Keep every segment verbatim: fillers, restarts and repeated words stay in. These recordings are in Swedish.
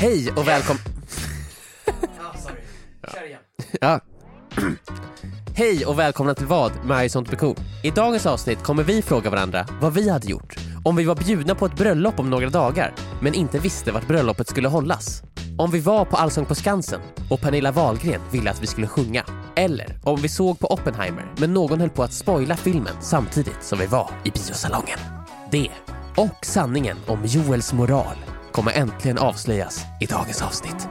Hej och välkommen... Ja, sorry. Kör igen. Ja. Hej och välkomna till Vad med Sånt blir cool. I dagens avsnitt kommer vi fråga varandra vad vi hade gjort om vi var bjudna på ett bröllop om några dagar men inte visste vart bröllopet skulle hållas. Om vi var på Allsång på Skansen och Pernilla Wahlgren ville att vi skulle sjunga. Eller om vi såg på Oppenheimer men någon höll på att spoila filmen samtidigt som vi var i biosalongen. Det och sanningen om Joels moral kommer äntligen avslöjas i dagens avsnitt.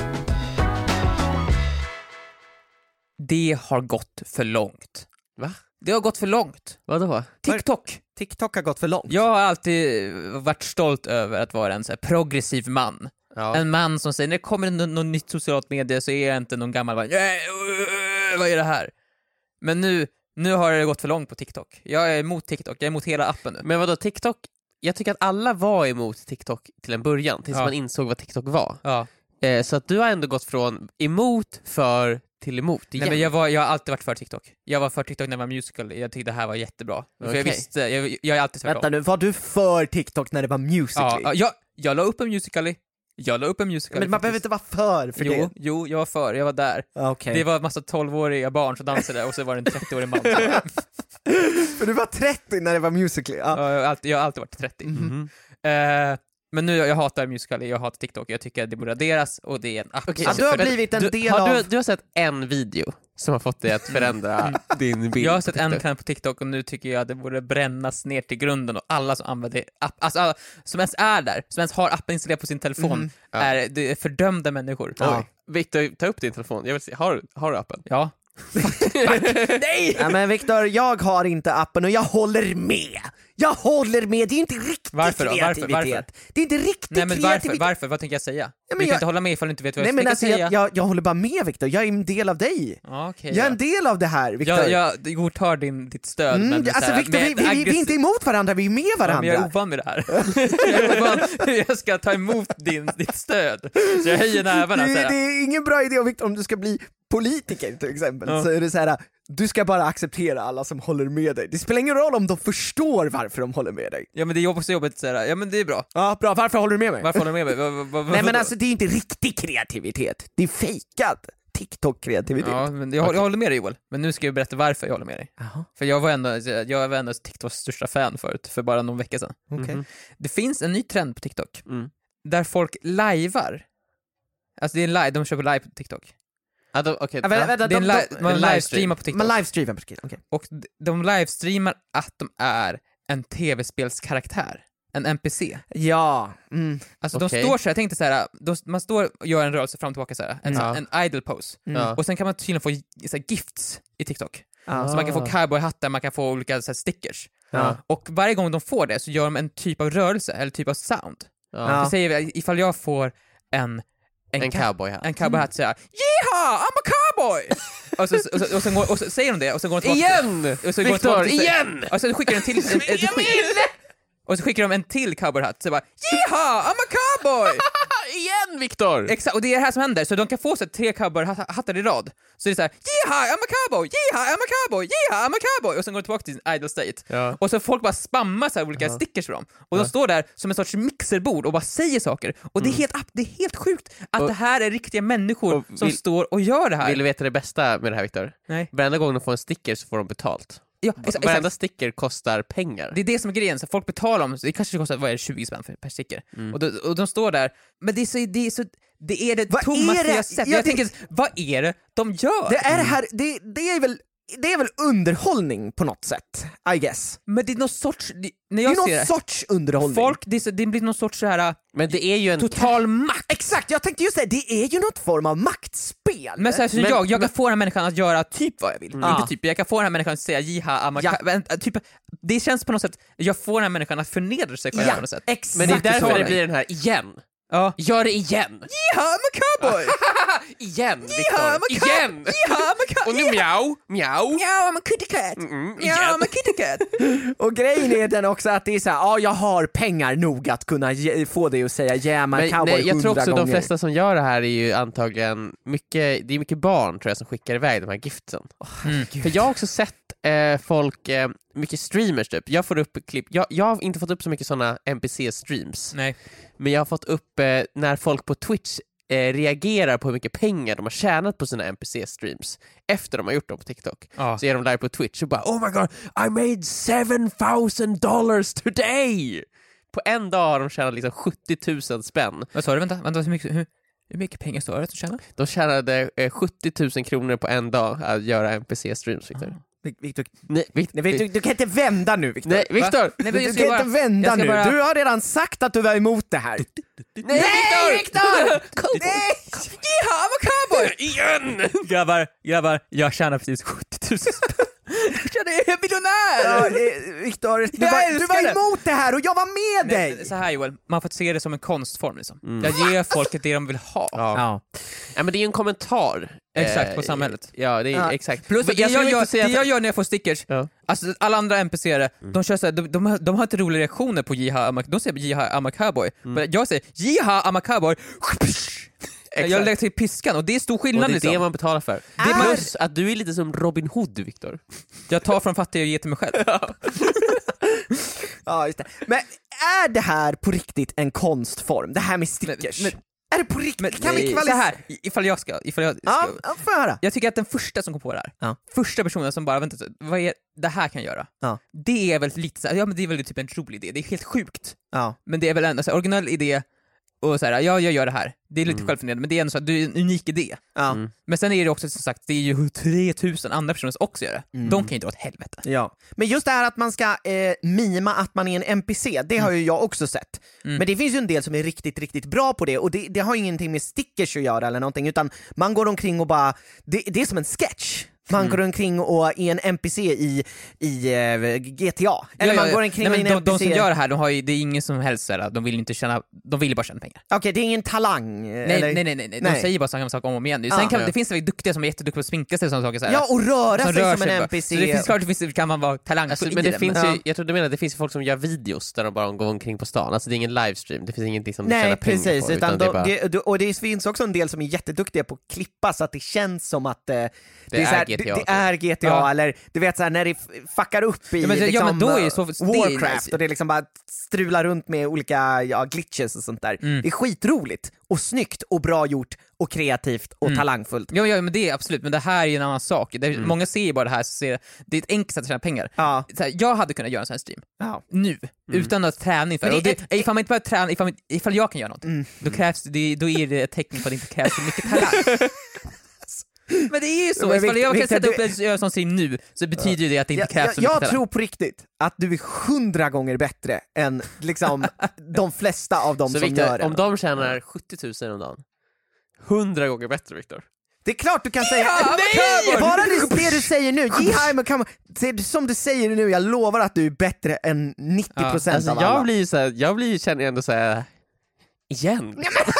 Det har gått för långt. Va? Det har gått för långt. Vadå? TikTok. TikTok har gått för långt. Jag har alltid varit stolt över att vara en så här progressiv man. Ja. En man som säger, när det kommer något, något nytt socialt media så är jag inte någon gammal bara, vad är det här? Men nu, nu har det gått för långt på TikTok. Jag är emot TikTok, jag är emot hela appen nu. Men vadå, TikTok? Jag tycker att alla var emot TikTok till en början, tills Ja. man insåg vad TikTok var. Ja. Eh, så att du har ändå gått från emot för till emot igen. Nej, men jag, var, jag har alltid varit för TikTok. Jag var för TikTok när jag var musical. Jag tyckte det här var jättebra. För Okej. jag visste, jag, jag är alltid tvärtom. Vänta nu, var du för TikTok när det var Musical.ly? Ja, jag, jag la upp en musical. Jag la upp en musical. Men man behöver inte vara för för jo, det. jo, jag var för, jag var där. Okej. Det var en massa tolvåriga barn som dansade och så var det en trettioårig man. För du var trettio när det var Musical.ly. Ja. Ja, jag, har alltid, jag har alltid varit trettio. Mhm. Eh, men nu, jag hatar musical, jag hatar TikTok. Jag tycker att det borde raderas och det är en app. Okej, Ja, du har För- blivit en Du, del har av... du, du har sett en video som har fått dig att förändra din bild. Jag har sett på en TikTok. kanal på TikTok och nu tycker jag att det borde brännas ner till grunden och alla som använder app, alltså alla som ens är där, som ens har appen installerad på sin telefon, Mhm. Ja. är, det är fördömda människor. Oj. Victor, ta upp din telefon. Jag vill se, har, har du appen? Ja. Nej! Ja, men Viktor, jag har inte appen och jag håller med. Jag håller med, det är inte riktigt Varför då? Varför? kreativitet. Varför? Det är inte riktigt Nej, men varför? kreativitet. Varför? Vad tänker jag säga? men du kan jag- inte hålla med ifall du inte vet vad Nej jag men tänker alltså, säga. jag, jag, jag håller bara med Viktor, jag är en del av dig. Ja, okej, Jag är ja. en del av det här, Viktor. Jag, jag godtar din, ditt stöd, Mm, men alltså så här, Viktor, vi, med vi, vi är aggressiv- inte emot varandra, vi är med Ja, men varandra. jag är ovan med det här. Jag är ovan hur jag ska ta emot din, ditt stöd. Så jag höjer nävarna så det, här. det är ingen bra idé, Viktor, om du ska bli politiker till exempel, Ja. så är det så här: du ska bara acceptera alla som håller med dig. Det spelar ingen roll om de förstår varför de håller med dig. Ja, men det är också jobbigt så här. Ja, men det är bra. Ja, bra, varför håller du med mig? Varför håller du med mig? Vad- vad- vad- Nej men vadå? alltså det är inte riktig kreativitet, det är fejkad TikTok-kreativitet. Ja, men jag, jag håller med dig, Joel. Men nu ska jag berätta varför jag håller med dig. Jaha, För jag var ändå, jag var ändå TikToks största fan förut, för bara någon vecka sedan. okej. Mhm. Det finns en ny trend på TikTok, Mm. där folk livear. Alltså det är en live, de kör på live på TikTok. Ja, då, okay. Ja, vänta, vänta, Det är en de- li- de- man en livestreamar på TikTok. Man livestreamar på TikTok, okej. Och d- de livestreamar att de är en tv-spelskaraktär. En N P C. Ja, mm. Alltså Okej. de står så här, jag tänkte så här, de, man står och gör en rörelse fram och tillbaka så här, en, Ja. en idle pose. Mm. Ja. Och sen kan man tydligen få så här, gifts i TikTok. Ja. Så man kan få Ah. cowboyhattar, man kan få olika så här, stickers. Ja. Och varje gång de får det så gör de en typ av rörelse, eller typ av sound. Ja. Ja. Så säger vi, ifall jag får en En ka- cowboy här. en cowboyhatt så här, Yeehaw, I'm a cowboy! och, så, och, så, och, sen går, och så säger de det, och så går de tillbaka Igen! och så går de tillbaka Victor, till- igen! Och så skickar de till en, en, och så skickar de en till cowboyhatt, så bara Yeehaw, I'm a cowboy! Igen, Victor! Exakt, och det är det här som händer, så de kan få så här, tre cowboyhattar i rad. Så det är så här, Yeehaw, I'm a cowboy! Yeehaw, I'm a cowboy! Yeehaw, I'm a cowboy! Och sen går de tillbaka till sin idle state. Ja. Och så folk bara spammar så här olika stickers för dem. Och de står där som en sorts mixerbord och bara säger saker. Och det är helt, det är helt sjukt att Och- det här är riktiga människor och som vill- står och gör det här. Vill du veta det bästa med det här, Victor? Nej. Varenda gång de får en sticker så får de betalt. Ja, exakt, Varenda exakt. sticker kostar pengar. Det är det som är grejen, så folk betalar om, det kanske kostar, vad är det, tjugo spänn för, per sticker. Mm. Och, de, och de står där, men det är så, det är så, det är det Vad tommaste är det? jag sett. Ja, Jag det- tänker, vad är det de gör? Det är det här, det, det är väl det är väl underhållning på något sätt, I guess. Men det är någon sorts, det, när Det jag är ser någon det, sorts underhållning. folk, det, är så, det blir någon sorts så här Men det är ju en... total makt. Exakt, jag tänkte just säga, det är ju något form av maktspel. Men så här, så Men- jag, jag kan men- få den här människan att göra typ vad jag vill. Ja. Inte typ, jag kan få den här människan att säga jiha, amma, Ja. ka- men, typ, det känns på något sätt, jag får den här människan att förnedra sig själv Ja, på något sätt. exakt. Men det är därför så. det blir den här igen. Ja. Gör det igen! Jiha, I'm a cowboy! igen, I'm Victor! a cow- Igen! Jiha, I'm a Och cowboy! nu mjau, mjau! Ja, I'm a kitty cat! Mm, Ja, igen. I'm a kitty cat! Och grejen är den också att det är så här, ja jag har pengar nog att kunna ge, få dig att säga yeah my Men, cowboy nej, jag tror hundra också gånger. de flesta som gör det här är ju antagligen mycket, det är mycket barn tror jag som skickar iväg de här giftsen. Mm. För jag har också sett eh, folk, eh, mycket streamers typ, jag får upp klipp, jag, jag har inte fått upp så mycket såna N P C-streams, Nej. men jag har fått upp eh, när folk på Twitch eh, reagerar på hur mycket pengar de har tjänat på sina N P C-streams efter de har gjort dem på TikTok. Ja. Så är de live på Twitch och bara oh my god, I made seven thousand dollars today! På en dag har de tjänat liksom sjuttio tusen spänn. Vad sa du? Vänta, vänta hur, mycket, hur, hur mycket pengar står det att du tjänar? De tjänade eh, sjuttio tusen kronor på en dag att göra N P C-streams, Victor. Ah. Victor, Nej, Victor. nej, Victor, du kan inte vända nu, Victor. Nej, Victor! Nej, men Du jag ska kan bara- inte vända jag ska nu. bara- Du har redan sagt att du var emot det här. Nej, Victor! Nej! Jiha, I'm a cowboy! Igen! Grabbar, grabbar, jag tjänar precis sjuttio tusen spänn. Jag är miljonär! Ja, eh, Victor, du Jag var, du älskar var det. emot det här och jag var med dig! Men, så här Joel, man får se det som en konstform liksom. Jag ger folket det de vill ha. Ja. Ja. Ja, men det är ju en kommentar. Exakt, på Eh, samhället. Ja, det är Ja. exakt. Plus Men det jag, skulle gör, inte säga det att- jag gör när jag får stickers, Ja. alltså alla andra N P C-are, de kör såhär, de, de, de har inte roliga reaktioner på Jiha, I'm a- de säger Jiha, I'm a cowboy. Men jag säger Jiha, I'm a cowboy. Jag lägger till piskan och det är stor Och skillnad det är liksom. det man betalar för. Det är- Plus att du är lite som Robin Hood, Victor. Jag tar från fattiga och ger till mig själv. Ja, just det. Men är det här på riktigt en konstform? Det här med stickers? Men- men- är det på riktigt? Kan vi Nej, kvalificera? så här, ifall jag ska, ifall jag ska. Ja, ja, får jag höra. Jag tycker att den första som kom på det här, Ja. första personen som bara, vänta, vad är det här kan jag göra? Ja. Det är väl lite så här, ja men det är väl typ en rolig idé, det är helt sjukt. Ja. Men det är väl ändå så här, originell idé, och så här, ja jag gör det här. Det är lite Mm. självförnedrande, men det är ändå så att du är en unik idé. Ja. Mm. Men sen är det också som sagt, det är ju tre tusen andra personer som också gör det. Mm. De kan ju dra åt helvete. Ja. Men just det här att man ska eh, mima att man är en N P C, det har ju jag också sett. Mm. Men det finns ju en del som är riktigt, riktigt bra på det, och det, det har ju ingenting med stickers att göra eller någonting, utan man går omkring och bara, det, det är som en sketch. Man Mm. går omkring och är en N P C i, i eh, G T A. Eller Ja, ja, man ja. går omkring Nej, och är men en de, N P C... de som gör det här, de har ju, det är ingen som helst så här, de vill inte tjäna, de vill bara tjäna pengar. Okej, det är ingen talang. Nej, eller... nej, nej, nej, de Nej. säger bara samma sak om och om igen. Sen Ah, kan, ja. det finns väl duktiga som är jätteduktiga på att sminka sig och sådana saker. Så här. Ja, och röra Som sig rör som en sig bara. N P C. Så det finns klart, det finns, kan man vara talangfull Alltså, i men det det. finns men- ju, jag tror du menar att det finns ju folk som gör videos där de bara går omkring på stan. Alltså det är ingen livestream, det finns ingenting som du Nej, tjänar pengar precis. på. Utan det är då, bara, det, och det finns också en del som är jätteduktiga på att klippa så att det känns som att eh, det, är så här, G T A, det, det typ. är G T A, Ja. eller du vet så här, när det f- fuckar upp i Ja, men det- ja, liksom, men då är ju så- eh, det är ju Warcraft nice. och det liksom bara strular runt med olika ja, glitches och sånt där. Mm. Det är skitroligt och snyggt och bra gjort och kreativt och Mm. talangfullt. Ja, ja, men det är absolut, men det här är ju en annan sak. Det, Många ser ju bara det här, så ser, det är ett enkelt sätt att tjäna pengar. Ja, Så här, jag hade kunnat göra en sån här stream, ja. nu, utan att träna inför. Men Och det är det, ifall man inte behöver träna, ifall, ifall jag kan göra någonting, Mm. då, krävs det, då är det ett tecken på att det inte krävs så mycket talang. Men det är ju så, Men ifall Victor- jag kan Victor, sätta upp du- en göra en sån stream nu, så betyder ju det att det inte Jag, krävs jag, så mycket jag talang. tror på riktigt att du är hundra gånger bättre än liksom de flesta av dem så som Victor, gör det. om de tjänar sjuttio tusen om dagen, hundra gånger bättre, Victor. Det är klart du kan säga Ja, nej! men- Bara det, det du säger nu, Jiha, men kan, det- som du säger nu, jag lovar att du är bättre än nittio procent Alltså, av alla. jag blir ju såhär, jag blir ju, känner ändå såhär igen.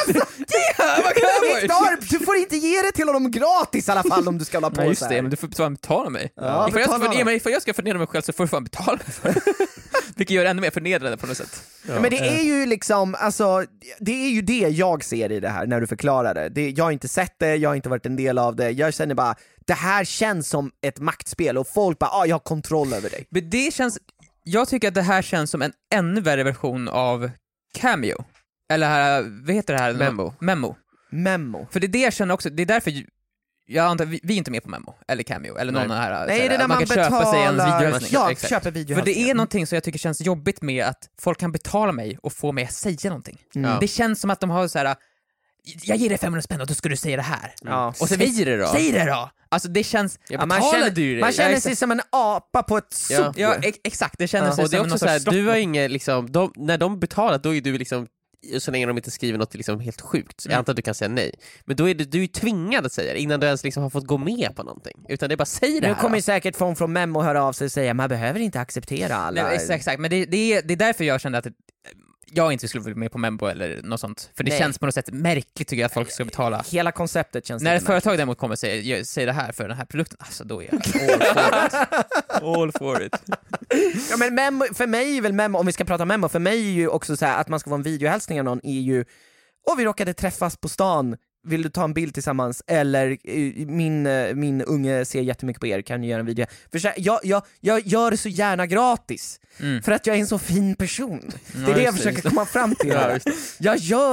Victor, du får inte ge det till honom gratis i alla fall om du ska hålla på Nej, just så det, här. men du får fan betala mig. Ja, ifall, jag ska, betala för, ifall jag ska förnedra mig själv så får du fan betala mig för det. Vilket gör det ännu mer förnedrande på något sätt. Ja, men det är ju liksom, alltså, det är ju det jag ser i det här när du förklarar det. det. Jag har inte sett det, jag har inte varit en del av det, jag känner bara, det här känns som ett maktspel och folk bara, ah, jag har kontroll över dig. Men det känns, jag tycker att det här känns som en ännu värre version av Cameo. Eller här, vad heter det här? Memo. Memo. Memo. För det är det jag känner också, det är därför ju- jag antar, vi, vi är inte med på Memo, eller Cameo, eller någon Nej. av de här. Nej, så här, det är där man, kan köpa sig en betalar, videolösning. ja, Exakt. köper För videohälsning. det är någonting som jag tycker känns jobbigt med att folk kan betala mig och få mig att säga någonting. Mm. Det känns som att de har så här. Jag ger dig femhundra spänn och då ska du säga det här. Ja. Och så Säg det då. Säg det då! Alltså det känns... Jag Ja, man betalade känner, ju dig. man känner Ja, sig exakt. som en apa på ett Ja. sopor. Ja, ex- exakt. Det känns Och det är som också någon såhär, sorts du har inget liksom, de, när de betalar då är du liksom, så länge de inte skriver något liksom helt sjukt, jag Mm. antar att du kan säga nej, men då är du, du är ju tvingad att säga det innan du ens liksom har fått gå med på någonting, utan det är bara säg det Nu här kommer då. ju säkert folk från Memo höra av sig och säga man behöver inte acceptera alla. Nej, exakt, exakt, men det, det, är, det är därför jag kände att det, jag inte skulle vara med på Membo eller något sånt. För det Nej. känns på något sätt märkligt tycker jag att folk ska betala. Hela konceptet känns När ett lite märkligt. företag däremot kommer och säger, säger det här för den här produkten, alltså då är jag all for it. All for it. Ja, men memo, för mig är väl Memo, om vi ska prata Memo, för mig är ju också så här att man ska få en videohälsning av någon är ju, och vi råkade träffas på stan, vill du ta en bild tillsammans? Eller eh, min, eh, min unge ser jättemycket på er, kan ni göra en video? För så här, jag, jag, jag gör det så gärna gratis, Mm. för att jag är en så fin person. Det är Ja, det jag just det, försöker just det. komma fram till Ja, här. just det. Jag gör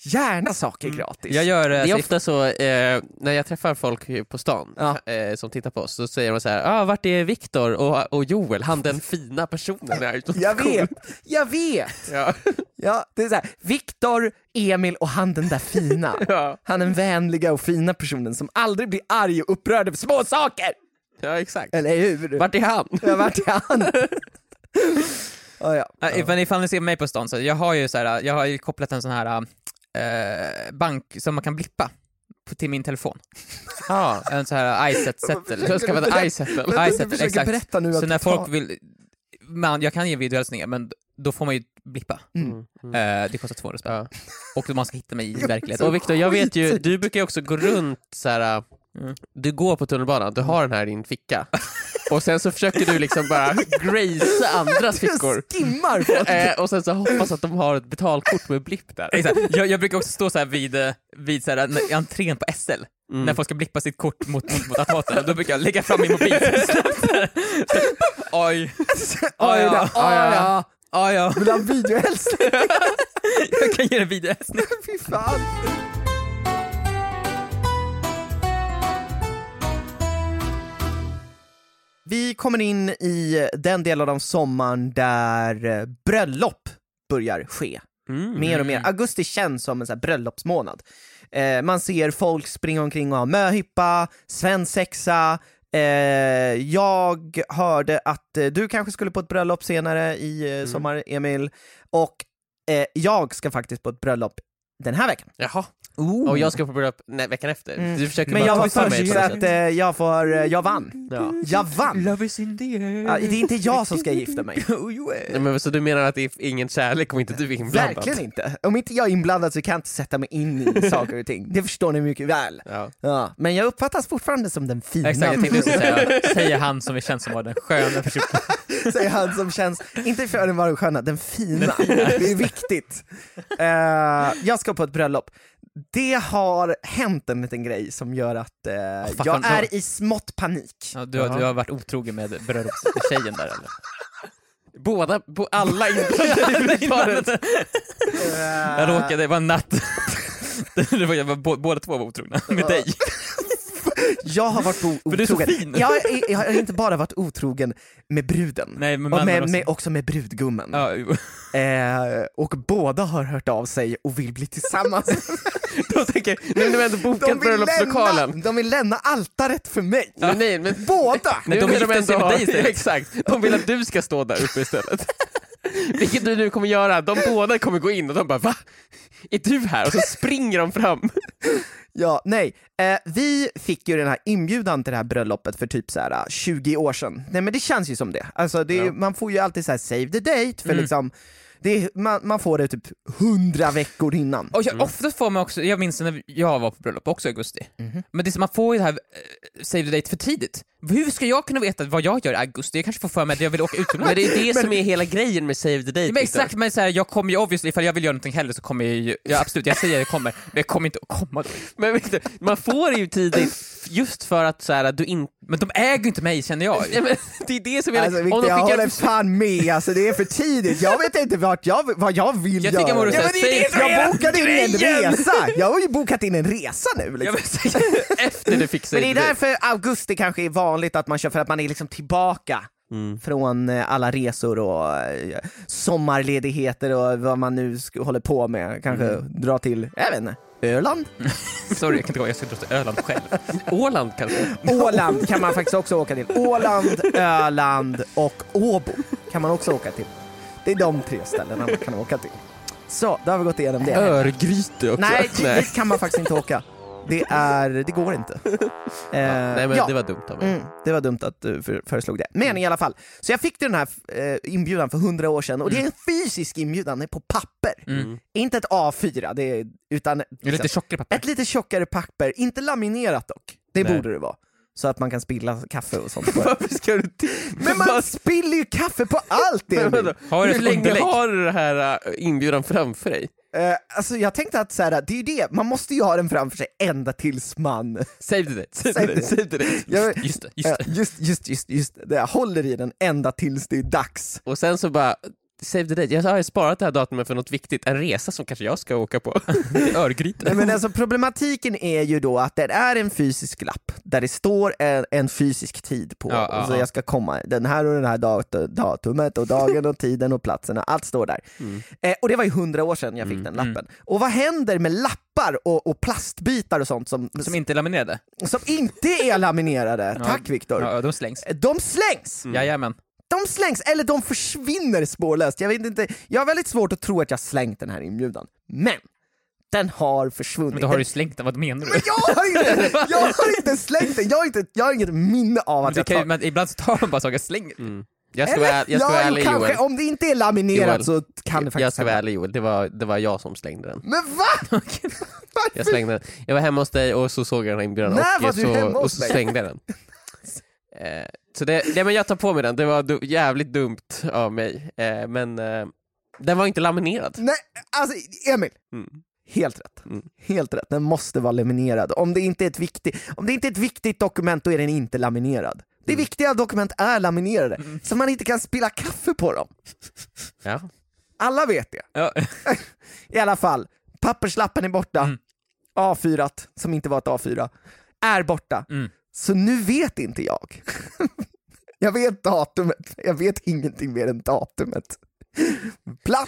gärna saker gratis. Jag gör, Det är alltså, ofta så, eh, när jag träffar folk på stan Ja. eh, som tittar på oss, så säger de så här: ah, vart är Viktor och, och Joel, han den fina personen här. Jag vet, jag vet! Ja. Ja, det är så här, Viktor, Emil och han den där fina. Ja. Han den vänliga och fina personen som aldrig blir arg och upprörd över små saker. Ja, exakt. Eller hur? Vart är han? Ja, vart är han? Oh, ja. Ja. Ifall, ifall ni ser mig på stan, så jag har ju så här, jag har ju kopplat en sån här eh, bank som man kan blippa på, till min telefon. Ja. En sån här iSettle. Så ska vara iSettle. Men du iSettle, försöker exakt. berätta nu Så att när du tar- folk vill, man, jag kan ge videohälsningar, men då får man ju blippa. Mm. Eh, det kostar tvåhundra spänn. Ja. Och man ska hitta mig i verkligheten. Och Viktor, jag vet ju, Skit. du brukar ju också gå runt så här. Mm. Du går på tunnelbanan, du har den här i din ficka. Och sen så försöker du liksom bara gracea andras fickor. Du skimmar folk. Eh, och sen så hoppas att de har ett betalkort med blipp där. Exakt. Jag, jag brukar också stå så här vid, eh, vid så här, när- i entrén på S L. Mm. När folk ska blippa sitt kort mot, mot, mot automaten. Och då brukar jag lägga fram min mobil snabbt. Så, oj, Oj ja, då, ja, oj ja. ja, ja. Vill du ha en videohälsning? Jag kan ge en videohälsning. Fy fan. Vi kommer in i den delen av sommaren där eh, bröllop börjar ske. Mm. Mer och mer. Augusti känns som en sån här bröllopsmånad. Eh, man ser folk springa omkring och ha möhippa, svensexa. Eh, jag hörde att eh, du kanske skulle på ett bröllop senare i eh, sommar, Emil. Och eh, jag ska faktiskt på ett bröllop den här veckan. Jaha. Och jag ska på bröllop nej, veckan efter. Mm. Du försöker Men bara jag var toppa mig först på så något att sätt. eh, jag, får, eh, jag vann. Ja. Jag vann! Love is in the air. Ja, det är inte jag som ska gifta mig. Nej, men, så du menar att det är ingen kärlek om inte du är inblandad? Verkligen inte. Om inte jag är inblandad så kan jag inte sätta mig in i saker och ting. Det förstår ni mycket väl. Ja. Ja, men jag uppfattas fortfarande som den fina. Exakt, jag tänkte också säga, säger han som vi känns som var den sköna personen. Säger han som känns, inte för den var den sköna, den fina. Det är viktigt. Uh, jag ska på ett bröllop. Det har hänt en liten grej som gör att uh, Oh, fuck, jag han- är i smått panik. Ja, du, har, du har varit otrogen med bröllopstjejen där eller? Båda, bo, alla inblandade i brudparet. Jag råkade, det var en natt. Det var, jag var, bå- båda två var otrogna med dig. Jag har varit o- För du är så otrogen. fin. Jag, är, jag har inte bara varit otrogen med bruden, Nej, men och mannen med, också. med, också med brudgummen. Ja, jo. Eh, och båda har hört av sig och vill bli tillsammans. De tänker, nu när vi ändå bokat bröllopslokalen. lämna, de vill lämna altaret för mig. Men nej, men Båda! Men nu de vill gifter sig med ha- dig istället. Exakt, de vill att du ska stå där uppe istället. Vilket du nu kommer göra, de båda kommer gå in och de bara va? Är du här? Och så springer de fram. Ja, nej. Eh, vi fick ju den här inbjudan till det här bröllopet för typ så här tjugo år sedan. Nej men det känns ju som det. Alltså det är, Ja. man får ju alltid så här save the date för Mm. liksom det är, man, man får det typ hundra veckor innan. Och jag, ofta får man också, jag minns när jag var på bröllop också i augusti. Mhm. Men det är som man får ju det här eh, save the date för tidigt. Hur ska jag kunna veta vad jag gör i augusti? Jag kanske får för mig att jag vill åka utomlands. Men det är det som är hela grejen med Save the Date. Ja, men exakt, men så här, jag kommer ju obviously, ifall jag vill göra någonting hellre så kommer jag ju, ja, absolut, jag säger att jag kommer, men jag kommer inte att komma då. Men vet du, man får det ju tidigt just för att så här, du inte... Men de äger ju inte mig, känner jag. Ja, men det är det som är... Alltså om Victor, de jag skickar- håller fan med, alltså det är för tidigt. Jag vet inte vart jag, vad jag vill Jag tycker göra. man borde Ja, säga, men det är säg- det jag bokade in en grejen! resa. Jag har ju bokat in en resa nu liksom. Jag vill säga, efter du fick Men Save det är the Date. därför augusti kanske är vanligt att man kör, för att man är liksom tillbaka Mm. från eh, alla resor och eh, sommarledigheter och vad man nu sk- håller på med. Kanske dra till, jag vet inte, Öland? sorry jag kan inte gå, jag ska dra till Öland själv. Åland kanske? Åland kan man faktiskt också åka till. Åland, Öland och Åbo kan man också åka till. Det är de tre ställena man kan åka till. Så, då har vi gått igenom det. Örgryte också. Nej, dit kan man faktiskt inte åka. Det är, det går inte. Eh, Nej men ja. det var dumt av mig. Mm, det var dumt att du för, föreslog det. Men i alla fall, så jag fick den här eh, inbjudan för hundra år sedan och det är en fysisk inbjudan, det är på papper. Mm. Inte ett A fyra, det är, utan Det är lite liksom, tjockare papper. ett lite tjockare papper, inte laminerat dock. Det Nej. borde det vara. Så att man kan spilla kaffe och sånt. Varför ska du till... Men man spiller ju kaffe på allt det. Men vadå? Har du Hur ett länge underlägg? har du det här äh, inbjudan framför dig? Uh, alltså jag tänkte att så här, det är ju det, man måste ju ha den framför sig ända tills man Save the Date, save the Save Date, the save the Date. jag, Just det, just eh, det. just, just, just, just det, jag håller i den ända tills det är dags. Och sen så bara, save the date. Jag har sparat det här datumet för något viktigt. En resa som kanske jag ska åka på. Örgryte. Nej, men alltså, problematiken är ju då att det är en fysisk lapp där det står en, en fysisk tid på. Ja, ja, så ja. jag ska komma den här och den här dat- datumet och dagen och tiden och platserna. Allt står där. Mm. Eh, och det var ju hundra år sedan jag fick Mm, den lappen. Och vad händer med lappar och, och plastbitar och sånt som, Som inte är laminerade. som inte är laminerade? Ja. Tack Viktor. Ja, de slängs. De slängs! Mm. Jajamän. De slängs, eller de försvinner spårlöst. Jag vet inte, jag har väldigt svårt att tro att jag slängt den här inbjudan. Men den har försvunnit. Men då har du slängt den, vad menar du? Men jag har inte, jag har inte slängt den, jag har, inte, jag har inget minne av Men att du jag kan, tar... ju- men ibland så tar man bara saker och slänger. Mm. Jag ska Eller? vara, jag ska vara ja, ärlig kanske, Joel. om det inte är laminerat Joel, så kan det faktiskt Jag ska vara hända. ärlig Joel, det var, det var jag som slängde den. Men va? Jag slängde den. Jag var hemma hos dig och så såg jag den här inbjudan När och, var du så, hemma hos och så mig? slängde jag den. Eh, så det, det, men jag tar på mig den, det var du, jävligt dumt av mig. Eh, men eh, den var inte laminerad. Nej, alltså Emil. Mm. Helt rätt. Mm. Helt rätt. Den måste vara laminerad. Om det inte är ett viktigt, om det inte är ett viktigt dokument, då är den inte laminerad. Det Mm. viktiga dokument är laminerade, så man inte kan spilla kaffe på dem. Ja. Alla vet det. Ja. I alla fall, papperslappen är borta. Mm. A fyra, som inte var ett A fyra, är borta. Mm. Så nu vet inte jag. Jag vet datumet. Jag vet ingenting mer än datumet. Plats,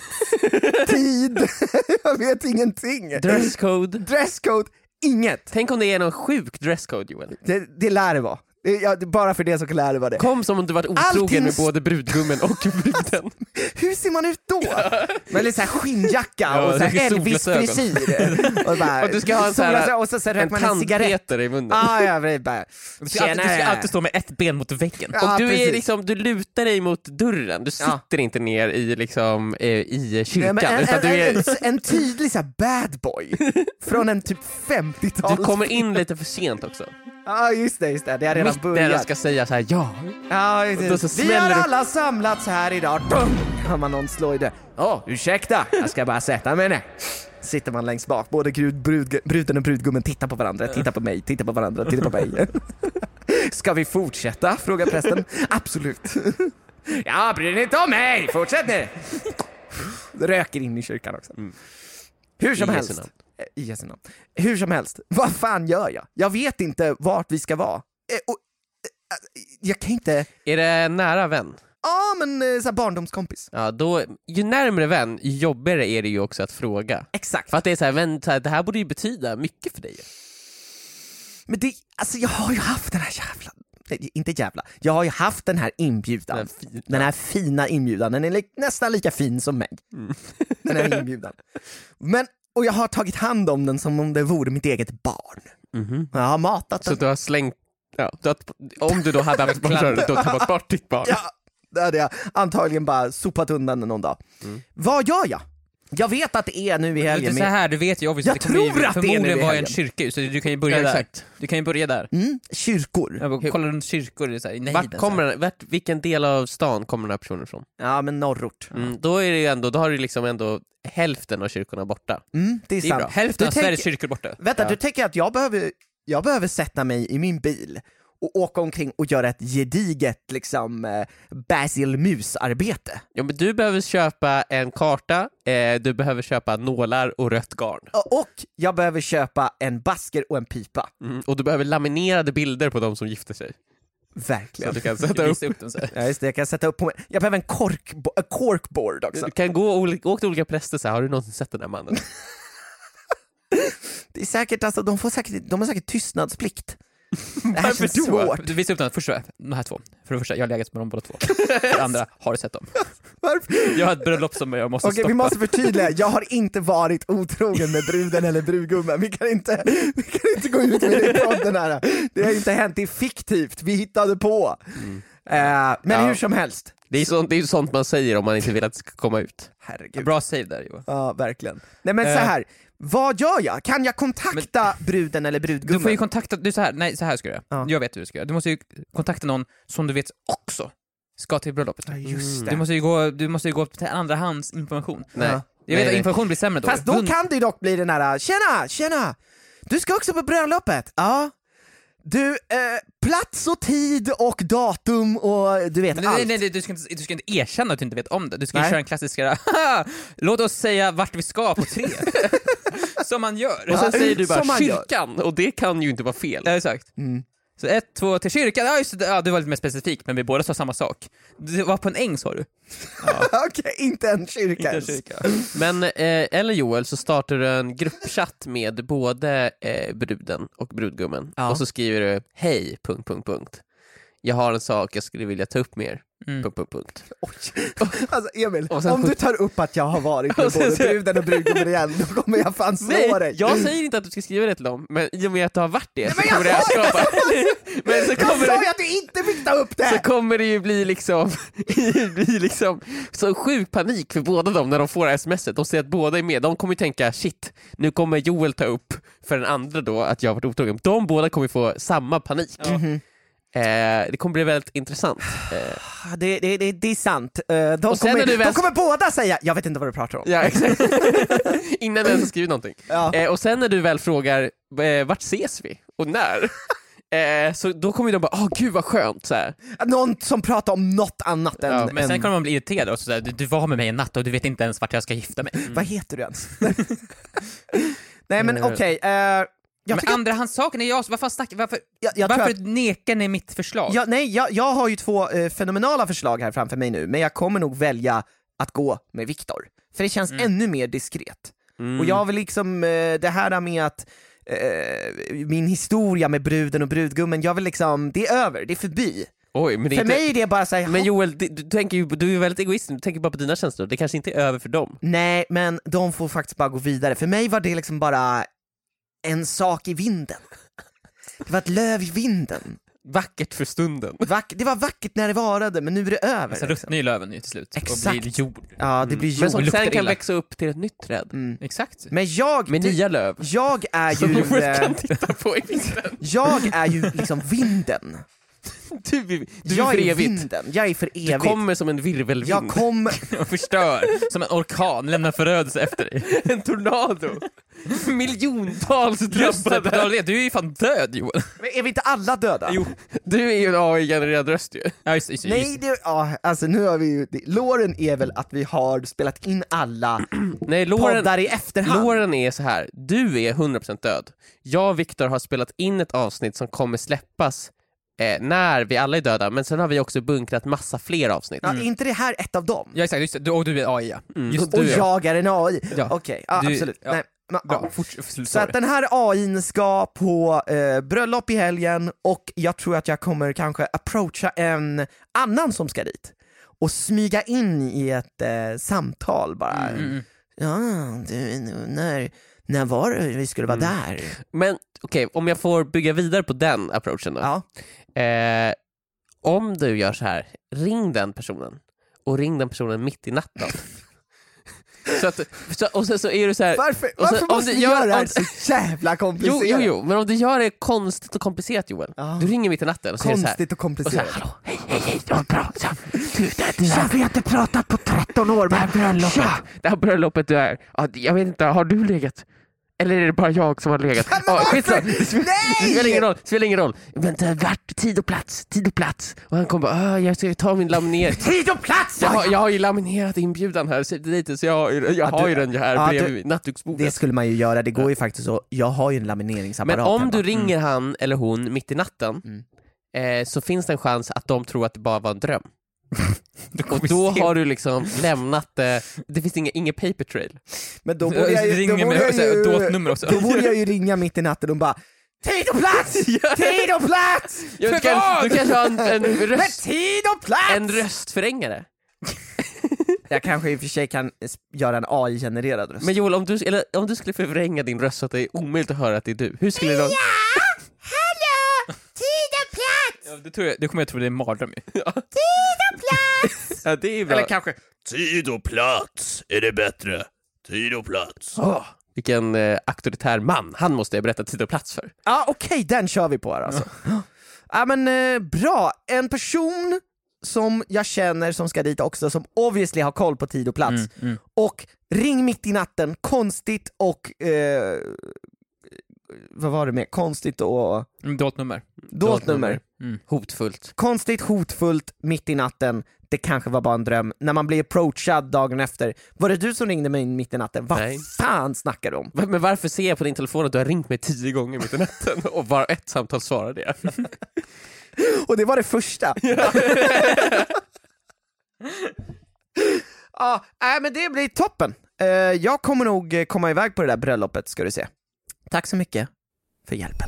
tid. Jag vet ingenting. Dresscode. Dresscode, inget. Tänk om det är någon sjuk dresscode Joel. Det, det lär det vara. Det, ja, det, bara för det så lär det vara det. Kom som om du varit otrogen Allting med st- både brudgummen och bruden. Hur ser man ut då? Med lite så här skinnjacka Ja, och så här det är Elvis-frisyr. Och, bara, Och du ska ha en så här- solglasögon och så, så En röker man en cigarett. tandpeter i munnen. Ah, ja, det är bara, Du ska, alltid, du ska alltid stå med ett ben mot väggen. Ja, och du, är precis. liksom, du lutar dig mot dörren, du sitter Ja. inte ner i, liksom, eh, i Nej, kyrkan. men en, utan en, du, är, en, en tydlig så här bad boy från en typ femtiotal. du kommer in lite för sent också. Ja, ah, just det, just det. Det har redan Mitt där de börjat. ska säga så här, ja. Ja, just Och det. då så Vi har smäller det- alla samlats här idag. Dum! Hör man någon slå i det. Åh, oh, ursäkta, jag ska bara sätta mig ner. Sitter man längst bak, både brud, brud, bruden och brudgummen tittar på varandra, tittar på mig, tittar på varandra, tittar på mig. Ska vi fortsätta? Frågar prästen. Absolut. Ja, bryr ni inte om mig, fortsätt nu. Röker in i kyrkan också. Mm. Hur som I helst. Jesu namn. Eh, I Jesu namn. Hur som helst, vad fan gör jag? Jag vet inte vart vi ska vara. Eh, och, eh, jag kan inte... Är det en nära vän? Ja, men eh, så här barndomskompis. Ja, då, ju närmare vän, ju jobbigare är det ju också att fråga. Exakt. För att det är så här, vän, så här, det här borde ju betyda mycket för dig. Men det, alltså jag har ju haft den här jävla... Nej, inte jävla. Jag har ju haft den här inbjudan. Den fina. Den här fina inbjudan. Den är li- nästan lika fin som mig. Mm. Den här inbjudan. Men, och jag har tagit hand om den som om det vore mitt eget barn. Mhm. Jag har matat Så den. du har slängt, ja, du har, om du då hade haft barn så hade du då tappat bort ditt barn. Ja, det hade jag antagligen bara sopat undan den någon dag. Mm. Vad gör jag? Jag vet att det är nu i Men det är helgen. så med- här, du vet ju obviously Jag att det kommer tror ju att det är nu i förmodligen vara en helgen. kyrka, så du kan ju börja Ja, där. exakt. Du kan ju börja där. Mm, kyrkor. Jag bara, kolla runt kyrkor, det är så här, i nejden, Vart så här. kommer den, vart, vilken del av stan kommer den här personen ifrån? Ja, men norrort. Mm, då är det ju ändå, då har du liksom ändå hälften av kyrkorna borta. Mm, det är Det är sant. bra. Hälften Du av Sveriges tänker- kyrkor borta. Vänta, Ja. du tänker att jag behöver, jag behöver sätta mig i min bil och åka omkring och göra ett gediget liksom eh, Basil Mus-arbete. Ja, men du behöver köpa en karta, eh, du behöver köpa nålar och rött garn. Och jag behöver köpa en basker och en pipa. Mm, och du behöver laminerade bilder på de som gifter sig. Så Verkligen. att du kan sätta upp. Visa upp den så här. Ja, just det, jag kan sätta upp på mig. Jag behöver en kork, a corkboard också. Du kan gå och åka till olika präster så här. Har du någonsin sett den här mannen? Det är säkert, alltså, de, får säkert, de har säkert tystnadsplikt. Det här Varför känns då? svårt. Du visar upp den först, de här två. För det första, jag har legat med dem båda två. För det andra, har du sett dem? Varför? Jag har ett bröllop som jag måste Okej, stoppa. vi måste förtydliga. Jag har inte varit otrogen med bruden eller brudgummen. Vi kan inte, vi kan inte gå ut med det i podden här. Det har inte hänt, det är fiktivt. Vi hittade på. Mm. Eh, men Ja. hur som helst. Det är, sånt, det är ju sånt man säger om man inte vill att det ska komma ut. Herregud. Bra save där Johan. Ja, verkligen. Nej men så Eh. här. Vad gör jag? Kan jag kontakta bruden eller Du brudgummen? får ju kontakta, du så här, nej så här ska du göra. Ja. Jag vet hur du ska göra. Du måste ju kontakta någon som du vet också ska till bröllopet. Ja, just det. Du måste ju gå, du måste ju gå till andrahands information. Nej. Ja. Jag vet Nej, att nej. information blir sämre då. Fast då Hund- kan det ju dock bli den här, tjena, tjena! Du ska också på bröllopet? Ja. Du, eh, plats och tid och datum och du vet Men allt. nej, nej, nej, du, ska inte, du ska inte erkänna att du inte vet om det. Du ska Nej. köra en klassisk haha, låt oss säga vart vi ska på tre. Som man gör. Och sen säger du bara Som man gör. kyrkan, och det kan ju inte vara fel. Ja, exakt. Mm. Så ett, två, till kyrkan. Ja, just det. Ja, du var lite mer specifik, men vi båda sa samma sak. Du var på en äng, sa du. Okej, inte en kyrka ens. Men eh, eller Joel, så startar du en gruppchatt med både eh, bruden och brudgummen. Ja. Och så skriver du hej, punkt, punkt, punkt. Jag har en sak jag skulle vilja ta upp med er. Mm. Punkt, punkt, punkt. Alltså Emil, Och sen om du skjut- tar upp att jag har varit med Och sen både så- bruden och brudgummen igen, då kommer jag fan slå Nej, dig. jag säger inte att du ska skriva det till dem, men i och med att du har varit det så men kommer det jag här skapa... Men så Jag kommer sa det... ju att du inte fick ta upp det! Så kommer det ju bli liksom, bli liksom så sjuk panik för båda dem när de får det här smset. De ser att båda är med. De kommer ju tänka, shit, nu kommer Joel ta upp för den andra då att jag har varit otrogen. De båda kommer få samma panik. Mhm. Eh, det kommer bli väldigt intressant. Eh, det, det, det, det är sant. Eh, De Och sen kommer, när du väl- de kommer båda säga, jag vet inte vad du pratar om. ja, exakt. Innan jag ens har skrivit någonting. Ja. Eh, och sen när du väl frågar, eh, vart ses vi? Och när? Eh, så då kommer de bara, åh gud vad skönt så här. Någon som pratar om något annat än... Ja, Men sen än kommer man bli irriterad och så där, du, du var med mig en natt och du vet inte ens vart jag ska gifta mig. vad heter du ens? Nej men Eh. okej, eh, jag Men tycker... andrahandssaken är jag, varför, snack, varför, jag, jag tror varför att, nekar ni mitt förslag? ja, nej, jag, jag har ju två eh, fenomenala förslag här framför mig nu, men jag kommer nog välja att gå med Viktor. För det känns Mm. ännu mer diskret. Mm. Och jag vill liksom, eh, det här med att eh, min historia med bruden och brudgummen, jag vill liksom, det är över, det är förbi. Oj, men det är För inte... mig är det bara såhär, Men Joel, du, du, tänker ju, du är väldigt egoistisk, du tänker bara på dina känslor. Det kanske inte är över för dem. nej men de får faktiskt bara gå vidare. För mig var det liksom bara en sak i vinden. Det var ett löv i vinden. Vackert för stunden. Vack, det var vackert när det varade, men nu är det över. Så liksom. ruttnar ju löven nu till slut Exakt. och blir jord. Ja, det blir Men jord. som luktar sen kan illa. växa upp till ett nytt träd. Mm. Exakt. Men jag, Med det, nya löv. jag är Som ju, Joel eh, kan titta på i vintern. jag är ju liksom vinden. Du, är- du är jag för är evigt. vinden, jag är för Du evigt. kommer som en virvelvind. Jag kommer, Och förstör, som en orkan, lämnar förödelse efter dig. En tornado. Miljontals Just det, på tal drabbade. om det, du är ju fan död Joel. men är vi inte alla döda? Jo. Du är ju en A I-genererad röst ju. Ja, just, just, just. Nej, det, ja, alltså nu har vi ju, det, låren är väl att vi har spelat in alla Nej, Lauren, poddar i efterhand. Lauren är så här. Du är hundra procent död. Jag och Viktor har spelat in ett avsnitt som kommer släppas eh, när vi alla är döda, men sen har vi också bunkrat massa fler avsnitt. Ja, är inte det här ett av dem? Ja exakt, just det. Du, och du är A I ja. Just Och du, ja. jag är en A I? Ja. Okej, ja, Du- absolut. ja. Nej, men, Bra, ja. fort, Så att den här A I:n ska på eh, bröllop i helgen, och jag tror att jag kommer kanske approacha en annan som ska dit och smyga in i ett eh, samtal bara. Mm, mm. Ja, du, när, när var det vi skulle vara där? Men okej, om jag får bygga vidare på den approachen då. Ja. Eh, om du gör så här, ring den personen och ring den personen mitt i natten. så att, så, och sen så är du så här. Varför, och så- varför om måste du vi gör- göra det här om- så jävla komplicerat? Jo, jo, jo, men om du gör det konstigt och komplicerat Joel, Ja. du ringer mitt i natten och säger så här. Konstigt och Och så här, komplicerat. hallå, hej, hej, hej, det var bra. Så, du, det, det, Jag här, har inte pratat på tretton år, det här men bröllopet, det här bröllopet du är, ja, jag vet inte, har du legat? Eller är det bara jag som har legat? Men Ja, varför? skitsamma. Det spelar- Det spelar Nej! ingen roll, det spelar ingen roll. Vänta, vart, tid och plats, tid och plats. Och han kommer bara, "Ah, jag ska ta min laminering. Tid och plats! Jag har, jag har ju laminerat inbjudan här, så dit, så jag, har ju- jag har ju du- den ju här ja, bredvid du- nattduksbordet. Det skulle man ju göra, det går ju faktiskt så. Jag har ju en lamineringsapparat Men om hemma. du ringer han eller hon mitt i natten, Mm. eh, så finns det en chans att de tror att det bara var en dröm. Då Och kommer då vi se. har du liksom lämnat, eh, det finns inga, ingen paper trail. Men då borde jag ju, då ringer borde jag med så här, ju, dåtnummer också. då borde jag ju ringa mitt i natten och bara tid och plats! Tid och plats! Ja, du, För kan, vad? du kanske har en, en, Men röst, tid och plats! en röstförlängare. Jag kanske i och för sig kan s- göra en A I-genererad röst. Men Joel, om du, eller, om du skulle förvränga din röst så att det är omöjligt att höra att det är du, hur skulle det då? Hallå! Tid och plats! Ja, det, tror jag, det kommer jag tro det är en mardröm ju. Ja, det är bra. Eller kanske Tid och plats, är det bättre? Tid och plats. Åh, vilken eh, auktoritär man, han måste jag berätta tid och plats för. Ja, okej, den kör vi på här alltså. Ja men eh, bra, en person som jag känner som ska dit också, som obviously har koll på tid och plats, Mm, mm. och ring mitt i natten, konstigt och eh, vad var det med? Konstigt och Mm, dåtnummer. Dolt nummer. Mm. Hotfullt. Konstigt, hotfullt, mitt i natten. Det kanske var bara en dröm. När man blir approachad dagen efter. Var det du som ringde mig mitt i natten? Vad Nej. fan snackar du om? Men varför ser jag på din telefon att du har ringt mig tio gånger mitt i natten och bara ett samtal svarade jag? Och det var det första. Ja, äh, men det blir toppen. Uh, jag kommer nog komma iväg på det där bröllopet, ska du se. Tack så mycket för hjälpen.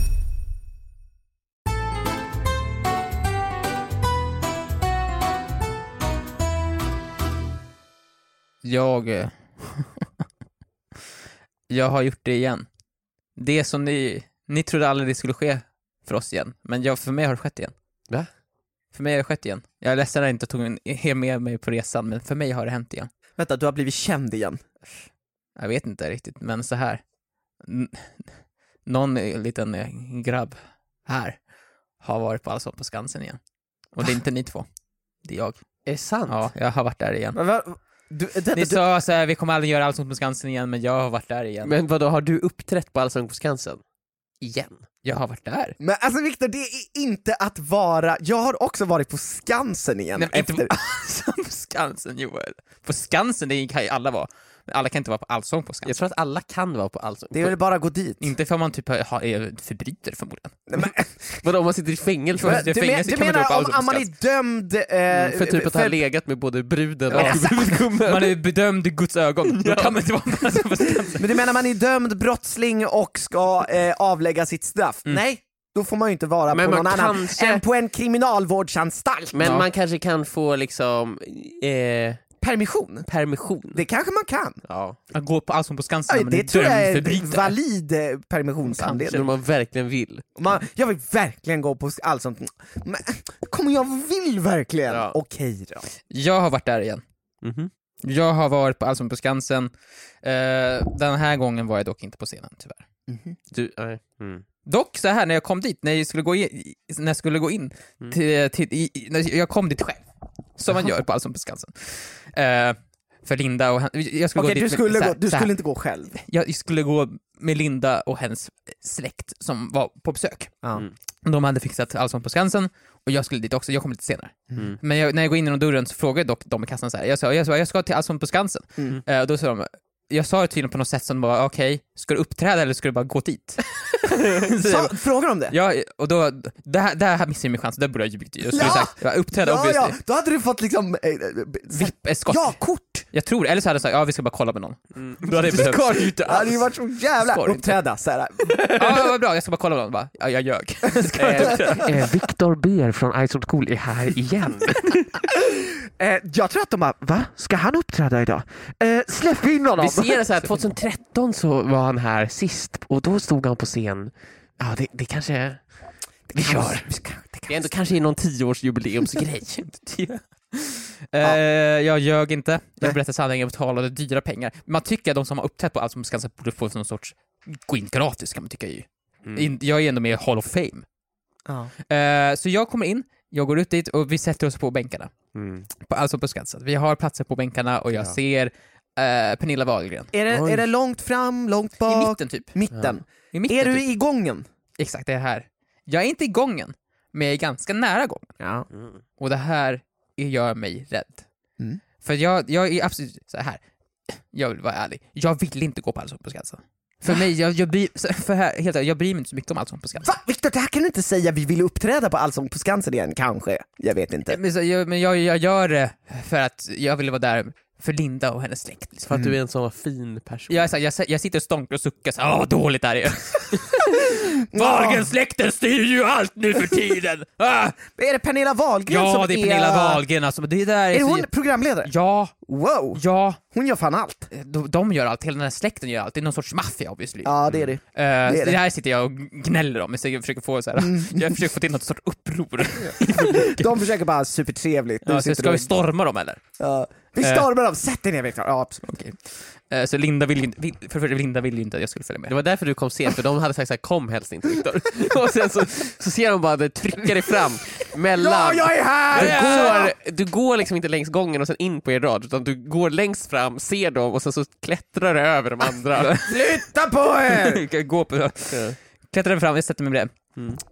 Jag... eh, jag har gjort det igen. Det som ni... Ni trodde aldrig det skulle ske för oss igen. Men jag, för mig har det skett igen. Va? För mig har det skett igen. Jag är ledsen att jag inte tog en, helt med mig på resan, men för mig har det hänt igen. Vänta, du har blivit känd igen. Jag vet inte riktigt, men så här. N- någon liten eh, grabb här har varit på Allsång på Skansen igen. Och det är inte ni två. Det är jag. Är det sant? Ja, jag har varit där igen. Men va, du, detta, Ni du, sa så här, vi kommer aldrig göra Allsång på Skansen igen, men jag har varit där igen. Men vadå, har du uppträtt på Allsång på Skansen? Igen? Jag har varit där. men alltså Victor, det är inte att vara... Jag har också varit på Skansen igen. Nej, men efter... inte på Skansen, Joel. På Skansen, det kan ju alla vara. Men alla kan inte vara på Allsång på Skansen. Jag tror att alla kan vara på Allsång. Det är väl bara att gå dit. Inte för man typ har, är förbryter förmodligen. Nej, men, Vadå, om man sitter i fängelse? Men- du, det är men, fängelse du kan man menar dra på om, Allsång om man på är dömd... Eh, För typ att ha legat med både bruden och Ja. brudgummen. Man är bedömd i Guds ögon. Då kan man inte vara på Allsång på Skansen. Men du menar man är dömd brottsling och ska eh, avlägga sitt straff? Mm. Nej, då får man ju inte vara Men på man någon annan kanske- än på en kriminalvårdsanstalt. Men Ja. man kanske kan få liksom eh, Permission? permission. Det kanske man kan. Ja. Att gå på Allsång på Skansen Aj, när man det är tror jag dömd är en förbrytare. valid eh, permissionsanledning. Om man verkligen vill. Man, jag vill verkligen gå på allt sånt. Men, kommer jag vill verkligen? Ja. Okej då. Jag har varit där igen. Mhm. Jag har varit på Allsång på Skansen. Eh, den här gången var jag dock inte på scenen, tyvärr. Du, nej. Mm. Dock så här när jag kom dit, när jag skulle gå in, när jag, skulle gå in Mm. till, till, i, när jag kom dit själv. Som man gör på Allsång på Skansen. Eh, för Linda och henne, jag skulle Okej, gå du dit skulle, med, så gå, här, du så här. skulle inte gå själv. Jag skulle gå med Linda och hennes släkt som var på besök. Ja. Mm. De hade fixat Allsång på Skansen och jag skulle dit också, jag kom lite senare. Mm. Men jag, när jag går in genom dörren så frågade dock de i kassan så här. Jag sa, jag, sa, jag ska till Allsång på Skansen. Mm. Eh, och då sa de, jag sa det tydligen på något sätt som var, okej, okay, ska du uppträda eller ska du bara gå dit? Så Så, jag- frågar de det? Ja, och då, det här, det här missade jag min chans, det borde jag ljugit. Jag skulle Ja! sagt, jag uppträda ja, obviously. ja, då hade du fått liksom... Eh, eh, VIP-eskort. ja, kort! Jag tror, eller så hade jag sagt, ja vi ska bara kolla med någon. Då hade det Det ska behövts. du inte alls. Det hade ju varit så jävla... Ska du inte. Uppträda såhär. Ja, vad bra, jag ska bara kolla med någon. Bara, ja, jag ljög. Ska jag uppträda? Eh, Viktor Ber från Ice Old Cool är här igen. Eh, jag tror att de bara, va? Ska han uppträda idag? Eh, släpp in honom! Vi ser det så här, tjugohundratretton så var han här sist och då stod han på scen. Ja, det, det kanske... Vi kör. Vi ska- det kan- Det är ändå kanske är någon tioårsjubileumsgrej. Eh, jag ljög inte. Jag Nej. berättade sanningen och betalade dyra pengar. Man tycker att de som har uppträtt på Allsång på Skansen borde få någon sorts gå in gratis, kan man tycka ju. Mm. In, jag är ändå med i Hall of Fame. Ja. Eh, så jag kommer in, jag går ut dit och vi sätter oss på bänkarna. Mm. På Allsång på Skansen. Vi har platser på bänkarna och jag Ja. ser eh, Pernilla Wahlgren. Är, det, Oj. är det långt fram, långt I bak? mitten typ. Mitten. I mitten, Är du typ. i gången? Exakt, det är här. Jag är inte i gången, men jag är ganska nära gången. Ja. Mm. Och det här gör mig rädd. Mm. För jag, jag är absolut så här. Jag vill vara ärlig. Jag vill inte gå på Allsång på Skansen. För mig, jag, jag, bryr, för här, helt ärligt, jag bryr mig inte så mycket om Allsång på Skansen. Va? Victor, det här kan du inte säga. Vi vill uppträda på Allsång på Skansen igen, kanske. Jag vet inte. Men, så, jag, men jag, jag gör det för att jag vill vara där för Linda och hennes släkt. Liksom. För att du är en sån fin person. Jag, är så, här, jag, jag sitter och stonkar och suckar så här, åh vad dåligt det här är. Wahlgren-släkten styr ju allt nu för tiden. Ah! Är det Pernilla Wahlgren Ja, som det är Pernilla Wahlgren alltså. Men det där är, Är så- hon programledare? Ja, Wow, ja. hon gör fan allt. De, de gör allt, hela den här släkten gör allt. Det är någon sorts maffia obviously. Ja, det är det. Eh, är så det. det här sitter jag och gnäller om. Jag försöker få, så här, jag försöker få till något sorts uppror. De försöker bara supertrevligt. Du Ja, så sitter ska och- vi storma dem eller? Ja. Vi Eh. stormar dem, sätt dig ner Victor. Ja, absolut. Okej. Eh, så Linda vill ju inte, vill, för, för Linda vill ju inte att jag skulle följa med. Det var därför du kom sent, för de hade sagt såhär, kom helst inte Viktor. Och sen så, så ser de bara det trycka dig fram mellan. Ja, jag är här! Du Ja! går, du går liksom inte längs gången och sen in på er rad, utan du går längst fram, ser dem och sen så klättrar du över de andra. Flytta på er! Gå på, klättrar fram, jag sätter mig bredvid. Mm.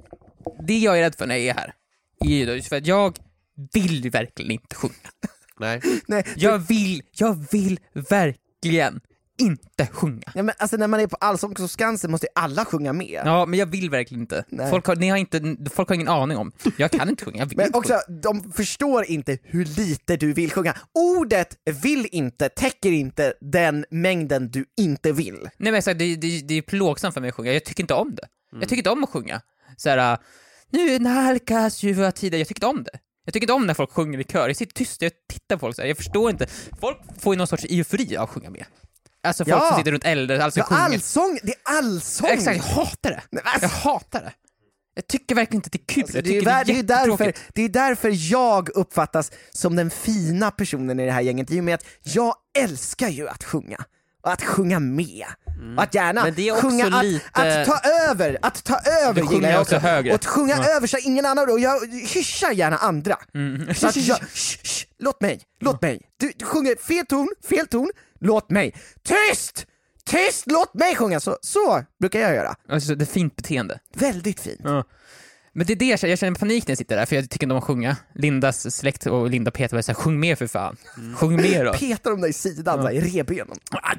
det jag är rädd för när jag är här är ju då just för att jag vill verkligen inte sjunga. Nej. Nej, Jag vill, jag vill verkligen inte sjunga. ja, men alltså när man är på Allsång och Skansen måste ju alla sjunga med. Ja, men jag vill verkligen inte. Nej. Folk har, ni har inte. Folk har ingen aning om. Jag kan inte sjunga, jag vill Men inte också, sjunga. de förstår inte hur lite du vill sjunga. Ordet vill inte täcker inte den mängden du inte vill. Nej men så här, det, det, det är plågsamt för mig att sjunga, jag tycker inte om det. Jag tycker inte om att sjunga. Så här, nu nalkas ljuva tider, jag tycker inte om det. Jag tycker inte om när folk sjunger i kör, jag sitter tyst och jag tittar på folk så här. Jag förstår inte, folk får ju någon sorts eufori av att sjunga med. Alltså folk Ja. som sitter runt elden, alltså Ja, sjunger. allsång, det är allsång! Exakt, jag hatar det. Nej, alltså. Jag hatar det. Jag tycker verkligen inte att det är kul. Alltså, jag det, är tycker där, det det, är är därför, jättetråkigt. det är därför jag uppfattas som den fina personen i det här gänget, i och med att jag älskar ju att sjunga. Och att sjunga med. Och att gärna Men det är också sjunga, lite- att, att ta över, att ta över Du sjunger gillar jag också högre. Och att sjunga Ja. över så ingen annan, och jag hyschar gärna andra. Mm. Så att jag, sh, sh, låt mig, låt mig. Du, du sjunger fel ton, fel ton, låt mig. Tyst! Tyst, låt mig sjunga! Så, så brukar jag göra. Alltså, det är fint beteende. Väldigt fint. Ja. Men det är det jag känner, jag känner panik när jag sitter där, för jag tycker inte om att sjunga. Lindas släkt och Linda Peter var så här, sjung med för fan. Sjung med då. Petar de där i sidan, så här, i rebenen.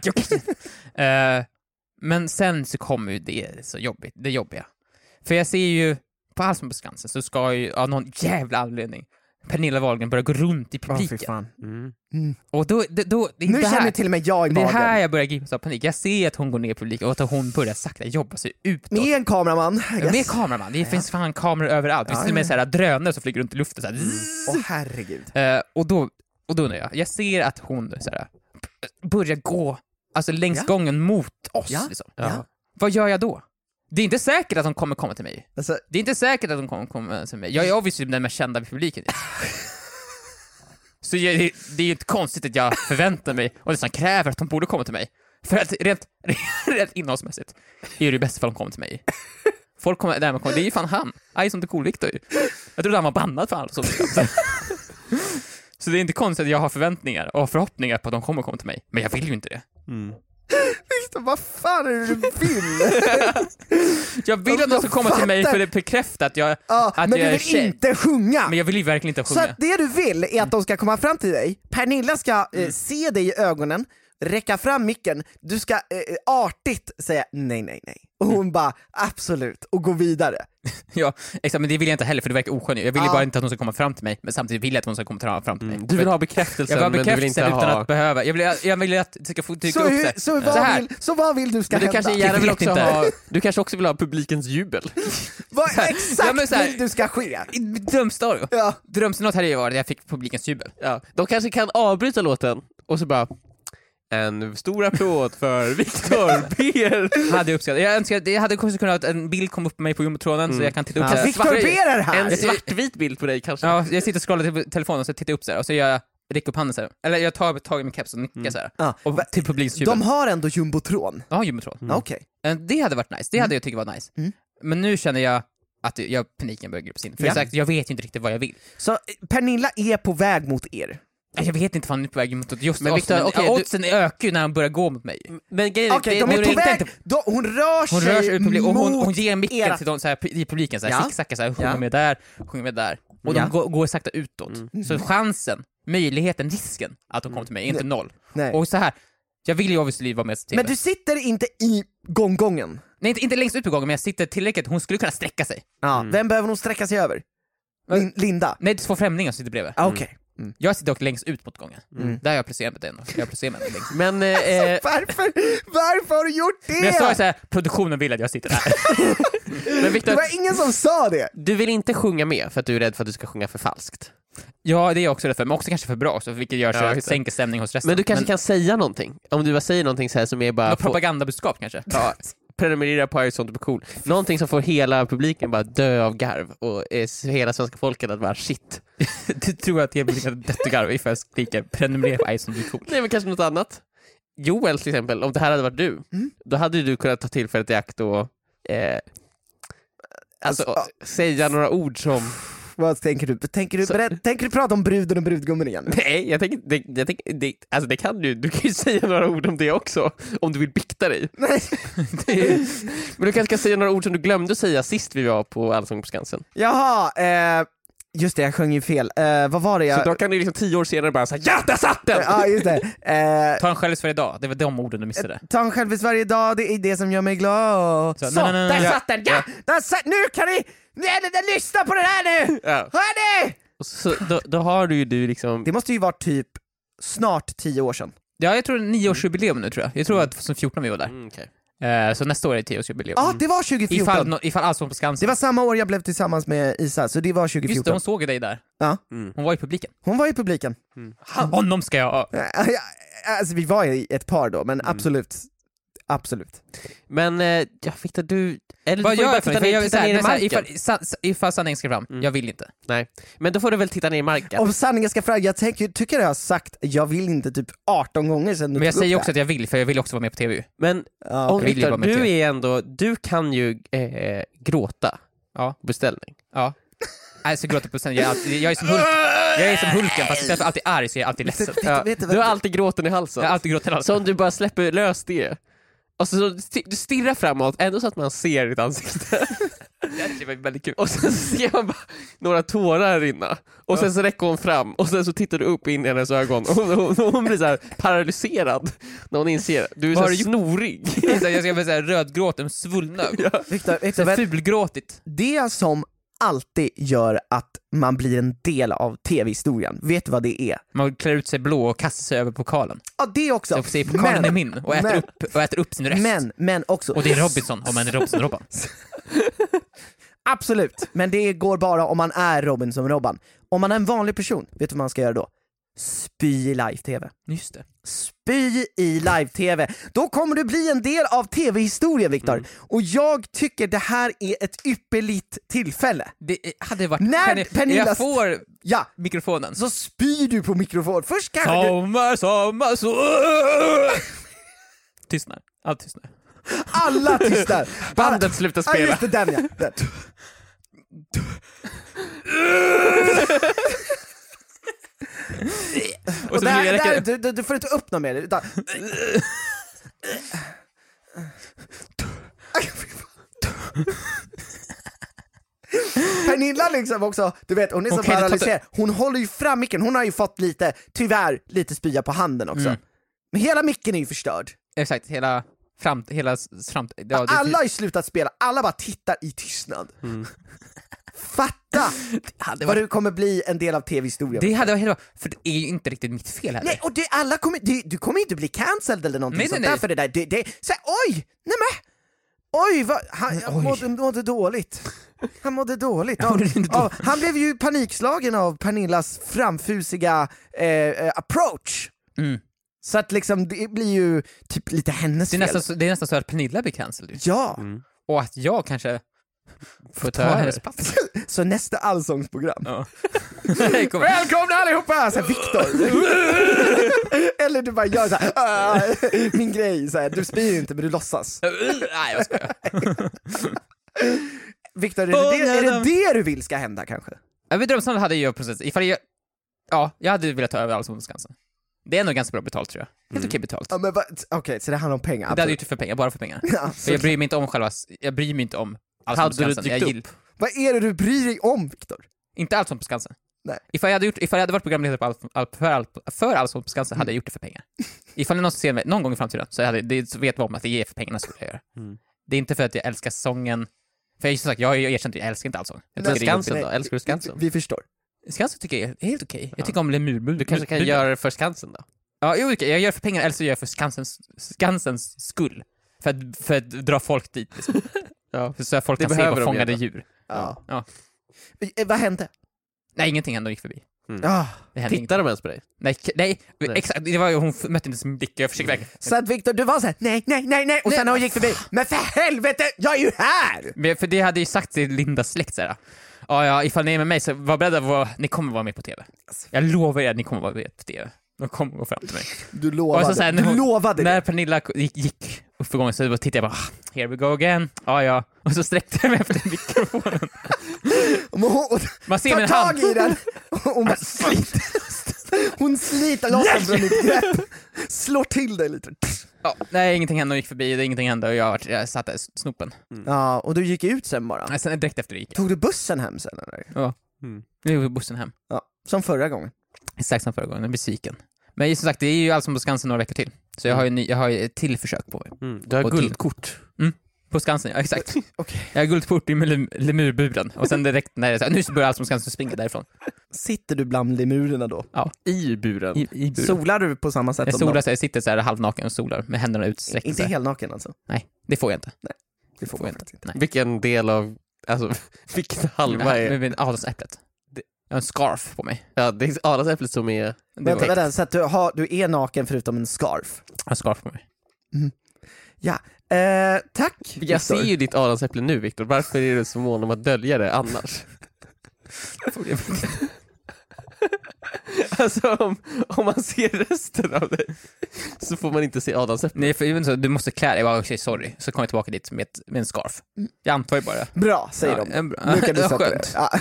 Eh, men sen så kommer ju det så jobbigt, det jobbiga. För jag ser ju, på Allsång på Skansen så ska ju av någon jävla anledning Pernilla Wahlgren börja gå runt i Åh, fy publiken. fan. Mm. Och då, det, då, det är Nu det här, känner till och med jag i det är magen. här jag börjar gripas av panik. Jag ser att hon går ner i publiken och att hon börjar sakta jobba sig utåt. Med en kameraman. Yes. Med kameraman, det finns fan kameror överallt. Det finns Ja, till och med ja. så här drönare som flyger runt i luften så här. Åh herregud. Eh, och då, och då undrar jag, jag ser att hon så här, börjar gå alltså längs Ja. gången mot oss. Ja. Liksom. Ja. Vad gör jag då? Det är inte säkert att de kommer komma till mig. Alltså, Det är inte säkert att de kommer komma till mig. Jag är obviously den mest kända i publiken. Så jag, det, det är ju inte konstigt att jag förväntar mig och nästan kräver att de borde komma till mig. För att rent, rent innehållsmässigt är det bäst för att de kommer till mig. Folk kommer, där man kommer, det är ju fan han. Aj som det cool Victor. Jag trodde han var bannad för allt sånt. Så det är inte konstigt att jag har förväntningar och förhoppningar på att de kommer komma till mig. Men jag vill ju inte det. Mm. Victor, vad fan är det du vill? Jag vill att de ska komma till mig för att bekräfta att jag, Ja, att men jag du är vill tjej. inte sjunga. Men jag vill ju verkligen inte Så sjunga. att det du vill är att de ska komma fram till dig, Pernilla ska Mm. eh, se dig i ögonen, räcka fram micken, du ska eh, artigt säga nej, nej, nej. Och hon bara absolut, och gå vidare. Ja, exakt, men det vill jag inte heller för det verkar oskön. Jag vill ju Ja. bara inte att hon ska komma fram till mig, men samtidigt vill jag att hon ska komma fram till mig. Mm. Du vill ha bekräftelse, Jag vill ha men du vill bekräftelse inte utan ha... att behöva. Jag vill, jag vill att det ska få dyka Så, upp hur, så här. så, Så vad här. vill, så vad vill du ska Men du hända? kanske gärna Jag vill vet också inte. ha... Du kanske också vill ha publikens jubel. Vad här. exakt Ja, men så här- vill du ska ske? Drömscenario. Ja. Drömscenariot hade ju varit att jag fick publikens jubel. Ja. De kanske kan avbryta låten och så bara... En stor applåd för Victor Beer. Hade jag uppskattat. Jag önskar att jag hade kanske kunnat att en bild kom upp på mig på jumbotronen så jag kan titta upp Ja. så här. Victor Svart- Beer är här! En svartvit bild på dig kanske. Ja, jag sitter och scrollar till telefonen och så tittar jag upp så här och så gör jag räcker upp handen så här. Eller jag tar tag i min keps och nickar så här. Ja. Och till publikens jubel. De har ändå jumbotron. Ja, jumbotron. Ja, Okej. Eh, Det hade varit nice, det hade jag tyckt var nice. Mm. Men nu känner jag att jag, paniken börjar gripas in. För Ja. sagt, jag vet ju inte riktigt vad jag vill. Så eh, Pernilla är på väg mot er. Jag vet inte vad han är på väg mot just Men oss, Victor, men okej, ja, du- oddsen ökar ju när han börjar gå mot mig. Men grejen Okej, det- de det- är på inte- väg, inte- de, hon rör Hon sig rör sig ut publik och hon, mot hon ger micken era... till dem så här, i publiken, så här, Ja. zigzacka, så här, sjunger Ja. med där, sjunger med där. Och Ja. de går, går sakta utåt. Mm. Så chansen, möjligheten, risken att de kommer till mig är inte noll. Nej. Och så här, jag vill ju obviously vara med och se till Men det. du sitter inte i gånggången. Nej, inte, inte längst ut på gången, men jag sitter tillräckligt, hon skulle kunna sträcka sig. Ja. Mm. Vem behöver hon sträcka sig över? Lin- Linda? Nej, det är två främlingar som sitter bredvid. Ah, Okej. Mm. Jag sitter dock längst ut mot gången. Mm. Där har jag placerat mig ändå. Jag har placerat mig längst. Men eh, eh, Varför? Varför har du gjort det? Men jag sa ju såhär, produktionen vill att jag sitter där. men Det Victor, var ingen som sa det! du vill inte sjunga med för att du är rädd för att du ska sjunga för falskt. Ja, det är jag också rädd för, men också kanske för bra, så vilket gör så Ja, jag exakt. sänker stämning hos resten. Men du kanske kan säga någonting. Om du bara säger någonting så här som är bara... Ja, få- propagandabudskap kanske. Ja, prenumerera på iSont och cool. Någonting som får hela publiken bara dö av garv och eh, hela svenska folket att bara shit. Du tror att jag blir döttegarv ifall jag skriker prenumerera på iSont och cool. Nej, men kanske något annat. Joel till exempel, om det här hade varit du, Mm. då hade ju du kunnat ta tillfället i akt och eh, alltså, Alltså, säga några ord som Vad tänker du? Tänker du, Så- berätt, tänker du prata om bruden och brudgummen igen? Nej, jag tänker, det, jag tänker det, alltså det kan du, du kan ju säga några ord om det också, om du vill bikta dig. Nej. Det är, men du kanske kan säga några ord som du glömde säga sist vi var på Allsång på Skansen. Jaha, eh, just det, jag sjöng ju fel. Eh, vad var det jag... Så då kan du liksom tio år senare bara säga ja, där satt den! Ja, just det. Eh, Ta en själv för idag, det var de orden du missade. ta en självis varje dag, det är det som gör mig glad. Så, Så, nej, nej, nej, där nej. satt den! Ja! Där satt, nu kan ni... Nej, nej, nej, lyssna på det här nu! Ja. Hör ni? Och så, då, då har du ju du liksom... Det måste ju vara typ snart tio år sedan. Ja, jag tror det är nioårsjubileum nu tror jag. Jag tror att som fjorton vi var där. Mm, okay. Eh, så nästa år är det tioårsjubileum. Ja, ah, det var tjugo fjorton. Ifall, no, ifall Allsång på Skansen. Det var samma år jag blev tillsammans med Isa, så det var tjugo Just det, fjorton. hon såg dig där. Ja. Mm. Hon var i publiken. Hon var i publiken. Han, honom ska jag... Alltså vi var i ett par då, men absolut. Absolut. Men, eh, ja Victor, du... Eller Vad du får ju gör bara jag för titta något? ner, Jag vill titta ner i säga, så här, marken. ifall, sa- ifall sanningen ska fram, Mm. jag vill inte. Nej, men då får du väl titta ner i marken. Om sanningen ska fram, jag tänker, tycker jag har sagt jag vill inte typ arton gånger sedan du Men jag tog upp säger det också att jag vill, för jag vill också vara med på tv. Men Ja, om okej. vill ju Victor, vara med du till. är ändå, du kan ju eh, gråta Ja. på beställning. Ja. Nej, så gråter på sen. Jag är, alltid, jag är som Hulk. Jag är som Hulken, fast istället för alltid arg så är jag alltid ledsen. Vet, Ja, vet, vet, du har alltid gråten i halsen. Jag har alltid gråtit alls. Så om du bara släpper lös det. Och så, så sti- du stirrar framåt, ändå så att man ser ditt ansikte. Det var väldigt kul. Och sen ser man bara några tårar rinna. Och sen så räcker hon fram, och sen så tittar du upp in i hennes ögon. Och hon, hon, hon blir så här paralyserad när hon inser du är så Vad har här du gjort? snorig. Jag ska väl säga rödgråten, svullna ögon. Victor, Victor, Så vet, fulgråtigt. det som alltid gör att man blir en del av tv-historien, vet du vad det är? Man klär ut sig blå och kastar sig över pokalen. Ja, det också. Så jag får se pokalen är min och äter, men- upp, och äter upp sin röst. Men, men också. Och det är Robinson, om man är Robinson-Robban. Absolut, men det går bara om man är Robinson-Robban. Om man är en vanlig person, vet du vad man ska göra då? Spy i live-tv. Just det. Spy i live-tv. Då kommer du bli en del av tv-historien, Victor. Mm. Och jag tycker det här är ett ypperligt tillfälle. Det hade varit... När Kan jag- Pernilla- Jag får Ja, mikrofonen. så spyr du på mikrofon. Först kanske du... Sommar, sommar, så... Tystnar. Allt tystnar. Alla tystnar. Bandet slutar Ja, spela. just det, den ja. Den. Och Och så där, blir det... där, du, du, du får inte upp något mer. Utan... Pernilla liksom också, du vet, hon är så Hon kan inte ta- paralyserad. Hon håller ju fram micken, hon har ju fått lite, tyvärr, lite spya på handen också. Mm. Men hela micken är ju förstörd. Exakt, hela... Fram, hela s- fram, ja, det, Alla har ju slutat spela, alla bara tittar i tystnad. Fatta hade vad varit, du kommer bli en del av tv-historien. det hade varit helt bra, för det är ju inte riktigt mitt fel heller. Nej, och det, alla kommer, du, du kommer inte bli cancelled eller någonting Nej, sånt nej, där nej. för det där. Det, det, så här, oj, nej men, oj, vad, han jag Oj. mådde, mådde dåligt. Han mådde dåligt. Han Av, mådde inte av, han blev ju panikslagen av Pernillas framfusiga eh, eh, approach. Mm. Så att liksom, det blir ju typ lite hennes Det är, fel. nästan, så- det är nästan så att Pernilla blir cancelled ju. Ja, Och att jag kanske får ta ta hennes det. plats. så nästa allsångsprogram. Ja. Nej, kom. Välkomna allihopa! Såhär Viktor. Eller du bara gör såhär, "Ah, min grej, såhär, du spyr inte men du låtsas. Nej, jag skojar. Viktor, är, det det, är det det du vill ska hända kanske? Jag vet drömsamma hade jag process. Ifall jag... Ja, jag hade velat ta över Allsång på Skansen. Det är nog ganska bra betalt tror jag. Helt okej betalt. Ja, men va- okej, så det handlar om pengar? Det hade jag absolut. gjort för pengar, bara för pengar. Ja, För jag bryr mig inte om själva... Jag bryr mig inte om Allsång på Hade du Skansen. dykt Jag gill... vad är det du bryr dig om, Viktor? Inte Allsång på Skansen. Nej. Ifall jag hade, gjort, ifall jag hade varit programledare på all, all, för, all, för Allsång på Skansen hade jag gjort det för pengar. Ifall det är någon som ser mig någon gång i framtiden så, hade, det, så vet vi om att det är för pengarna skulle jag göra. Mm. Det är inte för att jag älskar sången. För jag, som sagt, jag har ju erkänt att jag älskar inte Allsång. Jag Men tycker det är Skansen jobbigt. då? Älskar du Skansen? Vi förstår. Skansen tycker jag är helt okej. Jag tycker om Lemurmul. Du kanske kan göra det för Skansen då? Ja, jo, okej. Jag gör för pengar, eller så gör jag för Skansens, Skansens skull. För att, för att dra folk dit. Liksom. Ja. Så att folk Det kan se behöver på de fångade göra. djur. Ja. Ja. Eh, vad hände? Nej, ingenting ändå gick förbi. Ah. Det hände Tittar de ens på dig? Nej, k- nej, Nej. exakt. Det var ju, hon f- mötte inte sin blick. Jag försökte verkligen. Så att Viktor, du var såhär, nej, nej, nej, nej, och Nej, sen när hon men gick förbi, men för helvete, jag är ju här! Men för det hade ju sagt till Lindas släkt såhär. Ja, ja, ifall ni är med mig så var beredda på att ni kommer vara med på tv. Jag lovar er att ni kommer vara med på tv. De kommer gå fram till mig. Du Och lovade, så såhär, när du hon- lovade När det. Pernilla gick, gick upp för gången så tittade jag bara, "Ah, here we go again. Ja, ja. Och så sträckte jag mig efter mikrofonen. Och hon, och, Man ser tar min tag hand. i den och hon bara sliter. Hon sliter loss den från ditt grepp. Slår till dig lite. Ja, nej, ingenting hände och gick förbi, det ingenting hände och jag, jag satte snoppen. Ja, och du gick ut sen bara. Nej, sen direkt efter det gick jag. Tog du bussen hem sen eller? Ja. Mm. Nu tog bussen hem. Ja, som förra gången. Exakt som förra gången, jag är besviken. Men som sagt, det är ju Allsång på Skansen några veckor till. Så jag har ju, ny, jag har ju ett till försök på mig. Mm. Du har Och till- guldkort. På Skansen, ja exakt. Okej. Jag har guldport i lem- lemurburen. Och sen direkt när det är så här, nu börjar Allsång på Skansen springa därifrån. Sitter du bland lemurerna då? Ja, I buren. i, i buren. Solar du på samma sätt Jag som solar dem? så jag sitter så här halvnaken och solar med händerna utsträckta. Inte helt naken alltså? Nej, det får jag inte. Det får Får man jag inte. faktiskt inte. Nej. Vilken del av, alltså vilken halva är... Med, med adamsäpplet. Jag har en scarf på mig. Ja, det är adamsäpplet som är... Det Vänta, var- vänta, så att du, har, du är naken förutom en scarf? Jag har en scarf på mig. Ja, eh, tack Jag Victor. ser ju ditt adamsäpple nu, Viktor. Varför är du så mån om att dölja det annars? Alltså om, om man ser resten av det så får man inte se adamsäpplet. Nej, för jag vet inte, du måste klä dig. Jag bara, okej, sorry. Så kommer jag tillbaka dit med, ett, med en scarf. Jag antar ju bara. Bra, säger Ja, de. en bra- Nu kan du Ja, sätta skönt. det. Ja.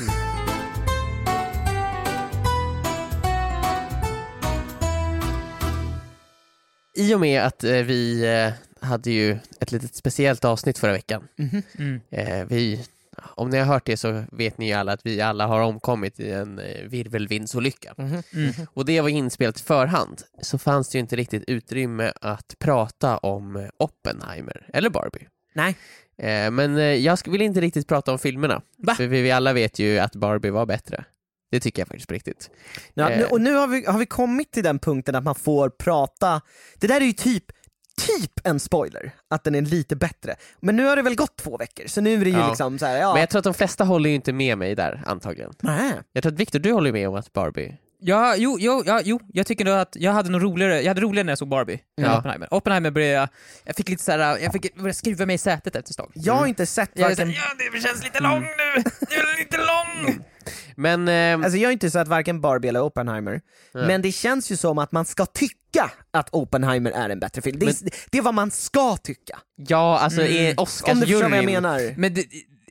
I och med att eh, vi eh, hade ju ett litet speciellt avsnitt förra veckan. Mm. Eh, vi, om ni har hört det så vet ni ju alla att vi alla har omkommit i en eh, virvelvindsolycka. Mhm. Mm. Och det var inspelat i förhand, så fanns det ju inte riktigt utrymme att prata om eh, Oppenheimer eller Barbie. Nej. Eh, men eh, jag sk- vill inte riktigt prata om filmerna. Va? För vi, vi alla vet ju att Barbie var bättre. Det tycker jag faktiskt på riktigt. Ja, Eh. nu, och nu har vi, har vi kommit till den punkten att man får prata. Det där är ju typ typ en spoiler, att den är lite bättre. Men nu har det väl gått två veckor, så nu är det ju Ja. liksom så här, ja. Men jag tror att de flesta håller ju inte med mig där, antagligen. Nej. Jag tror att Victor, du håller med om att Barbie... Ja, jo, jo, ja, jo, jag tycker då att jag hade nog roligare, jag hade roligare när jag såg Barbie än Ja. Oppenheimer. Oppenheimer började jag, jag fick lite så här, jag fick börja skruva mig i sätet efter ett tag. Jag har inte sett Jag är varken, såhär, ja det känns lite lång nu, det är lite lång! Men... Eh, alltså jag har inte sett varken Barbie eller Oppenheimer, Ja. men det känns ju som att man ska tycka att Oppenheimer är en bättre film. Det är, det är vad man ska tycka. ja, alltså Mm. är Om du förstår vad jag Oscarsjuryn... menar. Men det,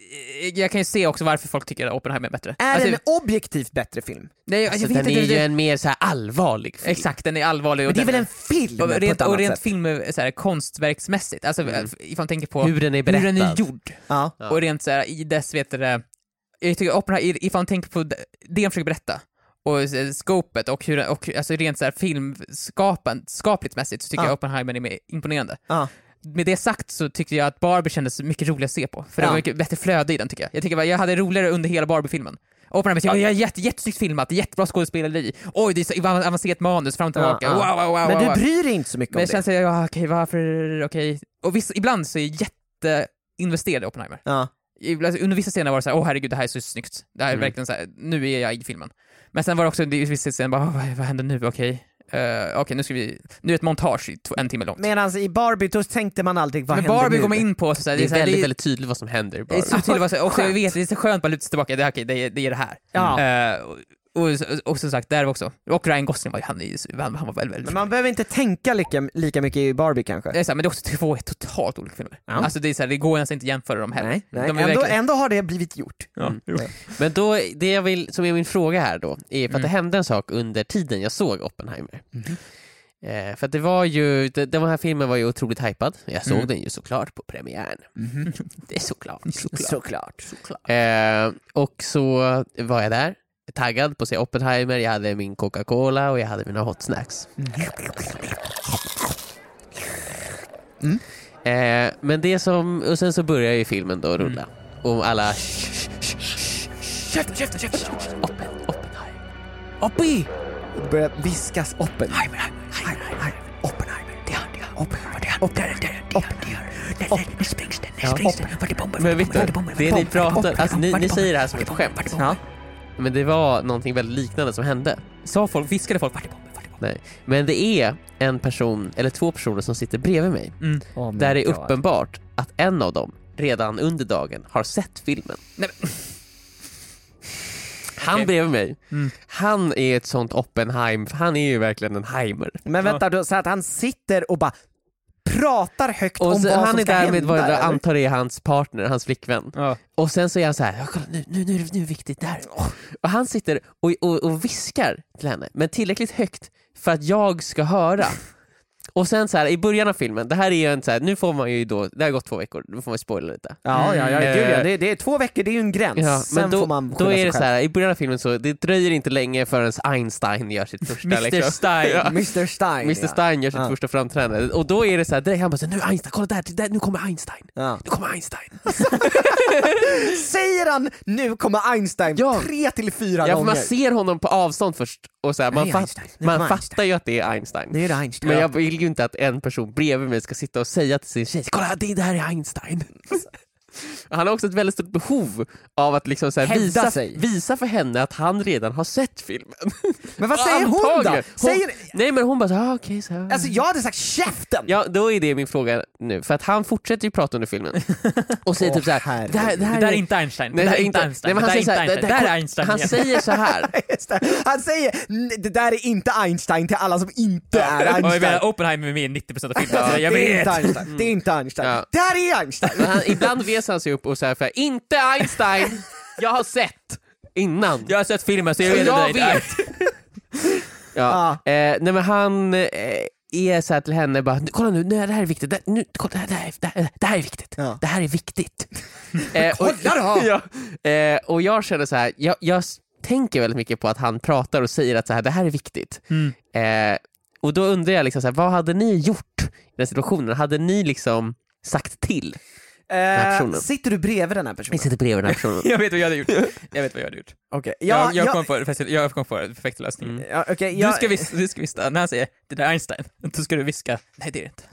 jag kan ju se också varför folk tycker att Oppenheimer är bättre. Är Alltså, det en objektivt bättre film? nej, Alltså, jag vet den inte, är ju det- en mer så här allvarlig film. Exakt, den är allvarlig. Och Men det är den, väl en film och på rent, ett och annat rent sätt? film så här, konstverksmässigt. Alltså Mm. ifall man tänker på Hur den är hur den är berättad. gjord. Ja. Ja. Och rent så här, i dess, vet du det, jag tycker Oppenheimer, ifall man tänker på det det han försöker berätta och eh, scopet och hur och, alltså rent så här filmskapligt skapligt mässigt så tycker Ja. jag Oppenheimer är mer imponerande. Ja. Med det sagt så tyckte jag att Barbie kändes mycket roligare att se på. För det Ja. var mycket bättre flöde i den tycker jag. Jag tycker bara, jag hade roligare under hela Barbie-filmen. Oppenheimer tycker jag, jag är jätte, jättesnyggt filmat, jättebra skådespeleri. Oj, det är så avancerat manus fram och tillbaka. Ja, ja. Wow, wow, wow, Men wow. du bryr dig inte så mycket Men om jag det. känner såhär, ja, okej, varför, okej. Och viss, ibland så är jag jätteinvesterad i Oppenheimer. Ja. Ibland- Under vissa scener var det såhär, åh herregud, det här är så snyggt. Det här är Mm. verkligen såhär, nu är jag i filmen. Men sen var det också i vissa scener, bara, vad, vad händer nu, okej. Uh, okej, nu ska vi, nu är ett montage i två, en timme långt. Medan i Barbie då tänkte man aldrig, vad Men händer Barbie nu? går man in på, så såhär, Det är såhär, väldigt, det, väldigt tydligt vad som händer i det är Barbie. så tydligt, vad som- och jag Skönt. vet, det är så skönt att bara luta sig tillbaka, det, är okej, det, är- det är det här. Ja. Eh, och, och, och som sagt, där också. Och Ryan Gosling var ju, han, är ju- han, han var väldigt, väldigt Men man behöver inte tänka lika, lika mycket i Barbie kanske. det är så här, men det är också två totalt olika filmer. Ja. Alltså det är så här, det går nästan inte att jämföra dem heller. Nej, nej. De är Ändå, verkligen- ändå har det blivit gjort. Ja, jo. Men då, det jag vill, som är min fråga här då, är för att Mm. det hände en sak under tiden jag såg Oppenheimer. Mhm. Eh, för att det var ju, det, den här filmen var ju otroligt hypad. Jag såg Mm. den ju såklart på premiären. Mhm. Det är såklart. Såklart. Eh, och så var jag där, taggad på att se Oppenheimer. Jag hade min Coca-Cola och jag hade mina hot snacks. Mm. Eh, men det som, och sen så börjar ju filmen då rulla. Och alla Käften, käften, käften! Oppen, Oppenheimer. Oppi! Det börjar viskas Oppenheimer. Oppenheimer. Det är han, det är han. Oppenheimer. Det är han. Oppenheimer. Det är han. Oppenheimer. Nu sprängs den. Nu sprängs den. Vart är bomben? Men Victor, Vart är bomben? det ni pratar, alltså ni, Vart är ni bomben? säger det här som ett skämt. Ja. Men det var någonting väldigt liknande som hände. Sa folk, viskade folk, vart är bomben, vart är bomben? Nej. Men det är en person, eller två personer som sitter bredvid mig. Mm. Oh my Där det är God. uppenbart att en av dem redan under dagen har sett filmen. Nej, men, Han Okej. bredvid mig, Mm. han är ett sånt Oppenheim, han är ju verkligen en heimer. Men vänta, då, så att han sitter och bara pratar högt Och om så, vad han som är ska därmed hända. vad jag eller? antar är hans partner, hans flickvän. Ja. Och sen så är han så här, ja, kolla, nu, nu, nu, är det, nu är det viktigt där. Och han sitter och, och, och viskar till henne, men tillräckligt högt för att jag ska höra. Och sen så här, i början av filmen, det här är ju en så här, nu får man ju då, det har gått två veckor, nu får man spoila lite. Ja, ja, ja, Mm. gud, ja. Eh, Det, det är två veckor, det är ju en gräns. Ja, Sen men då, får man då skylla är sig det så själv. här, i början av filmen så det dröjer inte länge förrän Einstein gör sitt första mister liksom. Stein. Ja. mister Stein. mister ja. Stein gör sitt Ja. första framträdande och då är det så här, direkt han bara så här, nu Einstein, kolla där, där, nu kommer Einstein. Ja. Nu kommer Einstein. Säger han nu kommer Einstein Ja. tre till fyra Ja, för gånger? man ser honom på avstånd först och så här, man, Nej, fatt, Einstein. Nu man kommer fattar Einstein. ju att det är Einstein. Nu är det Einstein. Men jag vill ju inte att en person bredvid mig ska sitta och säga till sin tjej, kolla det där är Einstein. Han har också ett väldigt stort behov av att liksom så här Hävda visa, sig. visa för henne att han redan har sett filmen. Men vad säger hon då? Antagligen. Hon, Säger... Nej men hon bara så, ah, okej så. Alltså jag hade sagt käften! Ja, då är det min fråga nu, för att han fortsätter ju prata under filmen och säger Åh, typ så här, herregud. det här, det här Det där är inte Einstein. Nej, det där är inte Einstein. nej, men det han där är säger inte så här, Einstein. det- Det det- där är Einstein. Han säger så här. Just det. Han säger "N- det där är inte Einstein till alla som inte är Och jag Einstein. menar, Oppenheimer är med i nittio procent av filmen. så jag det är vet. inte Einstein. Det är inte Einstein. Ja. Där är Einstein. Men han, ibland reser han sig upp och säger för inte Einstein, jag har sett innan. Jag har sett filmen så jag Så vet jag att det är vet. Ja. Eh, nej men han eh, är så här till henne bara, kolla nu, nej, det här är viktigt, det, nu, kolla, det, här, det, här, det, här, det här är viktigt, Ja. det här är viktigt. eh, och, Kolla då! ja, eh, och jag känner så här, jag, jag tänker väldigt mycket på att han pratar och säger att så här, det här är viktigt. Mm. Eh, och då undrar jag liksom så här, vad hade ni gjort i den situationen? Hade ni liksom sagt till? Eh, personen. sitter du bredvid den här personen? Ni sitter bredvid den här personen. Jag vet vad jag hade gjort. Jag vet vad jag hade gjort. Okej. Jag, Ja, jag, ja, kom på, jag kom på den perfekta lösningen. Mm. ja, okej, Du jag- ska visst, du ska visst, när han säger det där är Einstein, då ska du viska, nej det är det inte.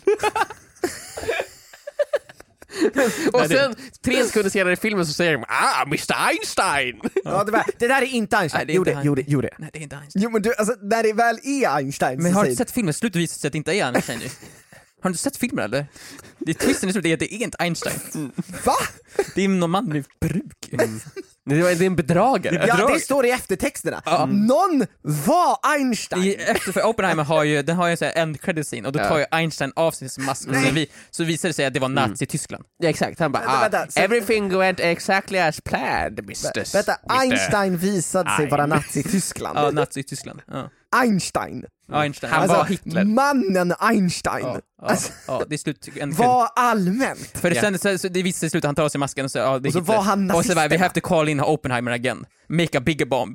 Och Nej, det- sen tre sekunder senare i filmen så säger de ah, mister Einstein! Ja, det, var, det där är inte Einstein. Nej, det är jo, inte det, han. jo, det, jo det. Nej det är inte Einstein. Jo men du, alltså när det väl är Einstein Men så har du säger- inte sett filmen? Sluta visa sig att det inte är Einstein nu. Har du inte sett filmen eller? Det är twisten i slutet är att det är inte Einstein. Va? Det är någon man med bruk. Det var- det är en bedragare. Ja, Bedrag. det står i eftertexterna. Ja. Någon var Einstein. I, efter för Oppenheimer har ju, den har ju en sån här end credit scene och då Ja. tar ju Einstein av sig sin mask och så, vi, så visar det sig att det var Nazi-Tyskland. Ja, exakt, han bara Vänta, ah, vänta, så- everything went exactly as planned, mister. Vänta, Einstein visade sig vara Ein. Nazi-Tyskland. Ja, Nazi-Tyskland. Ja. Einstein. Einstein. Han Alltså, var Hitler. Mannen Einstein. ja, ja, Alltså, ja, det är slut. En var allmänt. För Ja. sen, så, så det visar sig i slutet, han tar av sig masken och så, ja, det är Och så Hitler. var han Och så bara, we nazisterna. have to call in Oppenheimer again. Make a bigger bomb.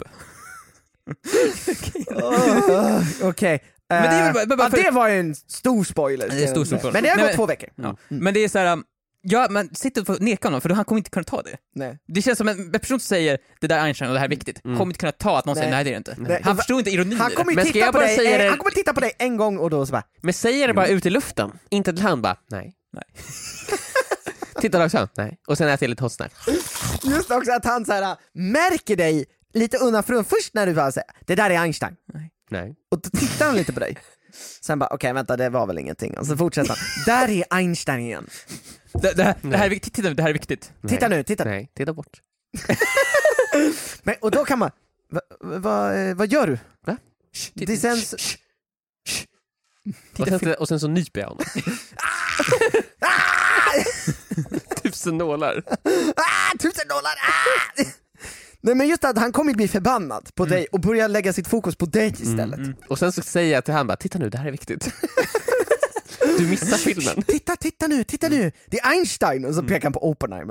Oh, Okej. Men det är väl Eh, bara- bara ja, för- det var ju en stor spoiler. Det är stor spoiler. Men det har Nej, gått men- två veckor. Ja. Men det är så här, um, ja men sitt och neka honom för då han kommer inte kunna ta det. Nej. Det känns som en person som säger det där är Einstein och det här är viktigt, kommer inte kunna ta att någon säger Nej. nej det är det inte. Nej. Han förstår inte ironin Han i kommer det. ju Men ska titta jag på bara dig, säga eh, det- han kommer titta på dig en gång och då så bara, Men säger det bara ut i luften, inte till han bara nej. Nej. Titta också, nej. Och sen äter jag lite hot snack. just också att han så här märker dig lite undan för undan. Först när du bara säger, det där är Einstein. Nej. Och då tittar han lite på dig. Sen bara, okej vänta det var väl ingenting. Och så fortsätter han, där är Einstein igen. Det, det, här, det, här är viktigt, titta, det här är viktigt. Titta Nej. nu, titta. Nej, titta bort. Men, och då kan man, va, va, eh, vad gör du? Va? Det känns... Och sen, och sen så nyper jag honom. Tusen nålar. Ah, tusen dollar! Ah! Nej men just att han kommer bli förbannad på dig och börja lägga sitt fokus på dig istället. Och sen så säger jag till han bara, titta nu, det här är viktigt. Du missar filmen. Titta, titta nu, titta nu! Det är Einstein! Och så pekar han på Oppenheimer.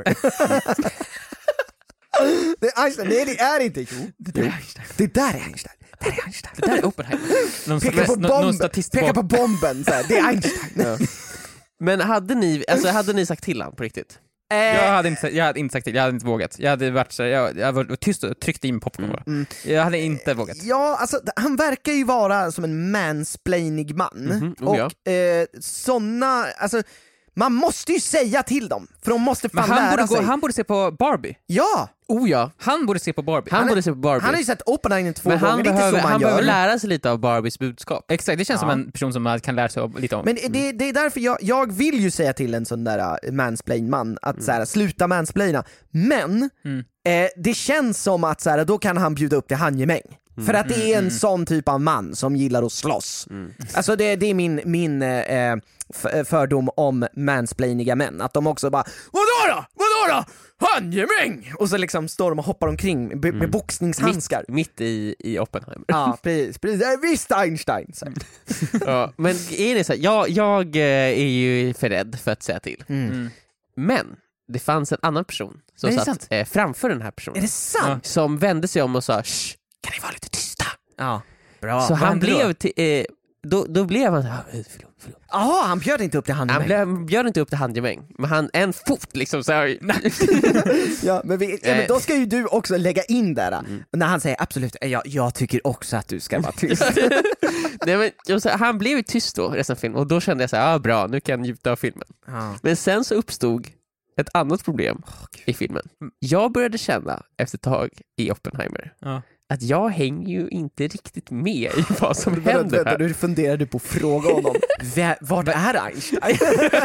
Det är Einstein, nej det är inte. Jo, Det där är Einstein. det där är Einstein. Det där är Einstein. Det där är Oppenheimer. Någon, Pekar på, någon, någon bomb, statist pekar på bak. bomben, så här. Det är Einstein. Men hade ni, alltså hade ni sagt till han på riktigt? Jag hade, inte, jag hade inte sagt till, jag hade inte vågat. Jag hade varit så, jag, jag var tyst och tryckt in popcorn bara. Mm. Jag hade inte vågat. Ja, alltså han verkar ju vara som en mansplainig man. Mhm, oh, och ja. eh, såna, alltså man måste ju säga till dem, för de måste Men fan han lära borde, gå, sig. han borde se på Barbie. Ja! Oh ja, Han borde se på Barbie. han, Han är- borde se på Barbie. Han har ju sett Oppenheimer två men han gånger, det är inte behöver, så man han gör. behöver lära sig lite av Barbies budskap. Exakt, det känns Ja. som en person som kan lära sig av- lite om. Men det, det är därför jag, jag vill ju säga till en sån där uh, mansplain-man att så här, sluta mansplaina, men Mm. eh, det känns som att så här, då kan han bjuda upp till handgemäng. För att det är en sån typ av man som gillar att slåss. Mm. Alltså det, det är min, min eh, fördom om mansplainiga män. Att de också bara, vadå då? Vadå då? Handgemäng! Och så liksom står de och hoppar omkring med, med mm. boxningshandskar. Mitt, mitt i, i Oppenheimer. Ja, precis. precis. Visst Einstein. Så. Ja, men är det så här, jag, jag är ju för rädd för att säga till. Mm. Mm. Men det fanns en annan person som satt eh, framför den här personen. Är det sant? Som vände sig om och sa, shh, kan ni vara lite tysta? Ja, bra. Så han blev till, eh, då, då blev han så här, förlåt, förlåt. Jaha, han bjöd inte upp till handgemäng. Han blev, bjöd inte upp till handgemäng. Men han, en fot liksom så här. Ja, men, vi, ja, men då ska ju du också lägga in där. Mm. När han säger absolut, jag, jag tycker också att du ska vara tyst. Nej, men, jag, så, han blev ju tyst då resten av filmen. Och då kände jag så här, ah, bra, nu kan jag njuta av filmen. Ah. Men sen så uppstod ett annat problem oh, i filmen. Jag började känna efter ett tag i Oppenheimer ah. att jag hänger ju inte riktigt med i vad som du händer här. Du funderade på att fråga honom, vad är Einstein?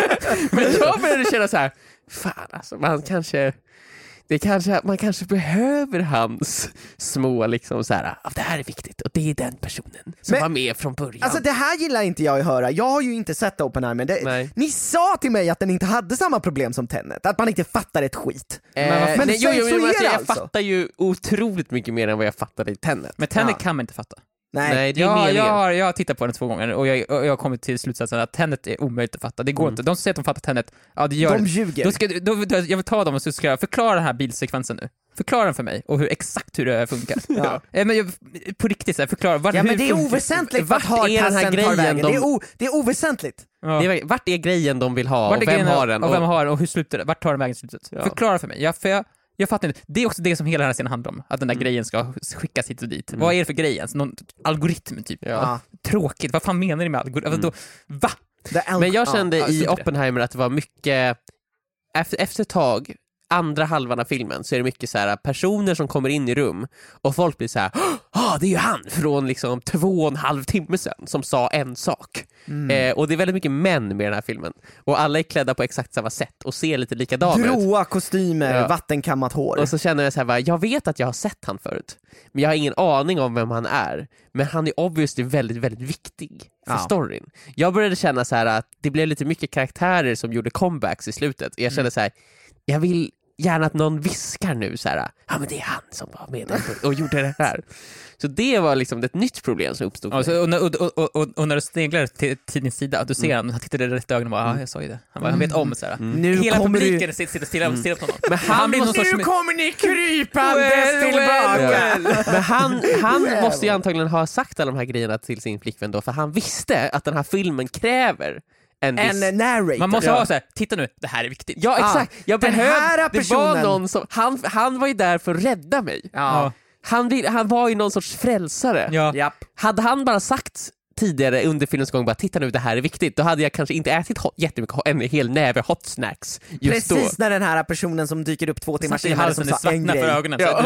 Men jag började känna så här, fan alltså, man kanske... Det kanske, man kanske behöver hans små liksom så här, det här är viktigt och det är den personen som men, var med från början. Alltså det här gillar inte jag att höra. Jag har ju inte sett Oppenheimer. Det, ni sa till mig att den inte hade samma problem som Tenet, att man inte fattar ett skit. Eh, men men nej, jo, jo, jo, alltså, jag alltså. fattar ju otroligt mycket mer än vad jag fattade i Tenet. Men Tenet ja. kan man inte fatta. Nej, Nej det är ja, jag, har, jag har tittat på den två gånger och jag, och jag har kommit till slutsatsen att Tenet är omöjligt att fatta. Det går mm. inte. De som säger att de fattar Tenet, ja det gör de ljuger. Då ska, då, då, jag vill ta dem och så ska jag förklara den här bilsekvensen nu. Förklara den för mig och hur exakt hur det funkar. Ja. Ja, men jag, på riktigt så här, förklara. Var, ja, men det är funkar, oväsentligt vart vart är den här grejen de, det, är o, det är oväsentligt. Ja. Det är, vart är grejen de vill ha och vem har den? Och, och vem har den och hur slutar det? Vart tar den vägen slutet? Ja. Förklara för mig. Ja, för jag, Jag fattar inte. Det är också det som hela den här scenen handlar om. Att den där mm. grejen ska skickas hit och dit. Mm. Vad är det för grej? Alltså, någon algoritm typ. Ja. Tråkigt. Vad fan menar ni med algoritm? Mm. Va? Men jag kände ja, i Oppenheimer att det var mycket... Efter, efter ett tag, andra halvan av filmen, så är det mycket så här personer som kommer in i rum och folk blir så här, ah, det är ju han från liksom två och en halv timme sedan som sa en sak. Mm. Eh, och det är väldigt mycket män med den här filmen. Och alla är klädda på exakt samma sätt och ser lite likadana ut. Gråa kostymer, ja. Vattenkammat hår. Och så känner jag så här, bara, jag vet att jag har sett han förut, men jag har ingen aning om vem han är. Men han är obviously väldigt, väldigt viktig för ja. storyn. Jag började känna så här att det blev lite mycket karaktärer som gjorde comebacks i slutet. Jag kände mm. så här, jag vill gärna att någon viskar nu så här, ja men det är han som var med och gjorde det här. Så det var liksom ett nytt problem som uppstod. Ja, så, och, när, och, och, och, och när du sneglar till tidens sida, du ser mm. han, han tittade rätt i ögonen och bara, ja jag sa ju det. Han, bara, han vet om så här. Mm. Nu hela publiken du... sitter stilla mm. på honom. Men han, han blir någon sorts... Nu kommer ni krypandes well, tillbaka! Well, well. Men han, han well. måste ju antagligen ha sagt alla de här grejerna till sin flickvän då, för han visste att den här filmen kräver En, en narrator. Man måste ja. ha så här, titta nu, det här är viktigt. Ja, exakt. Ah, jag behövde, det var någon som, han, han var ju där för att rädda mig. Ja. Han, han var ju någon sorts frälsare. Ja. Japp. Hade han bara sagt tidigare under filmens gång, bara titta nu, det här är viktigt, då hade jag kanske inte ätit hot, jättemycket, en hel näve hot snacks just precis då. när den här personen som dyker upp två timmar senare som sa en grej. För ögonen. Ja.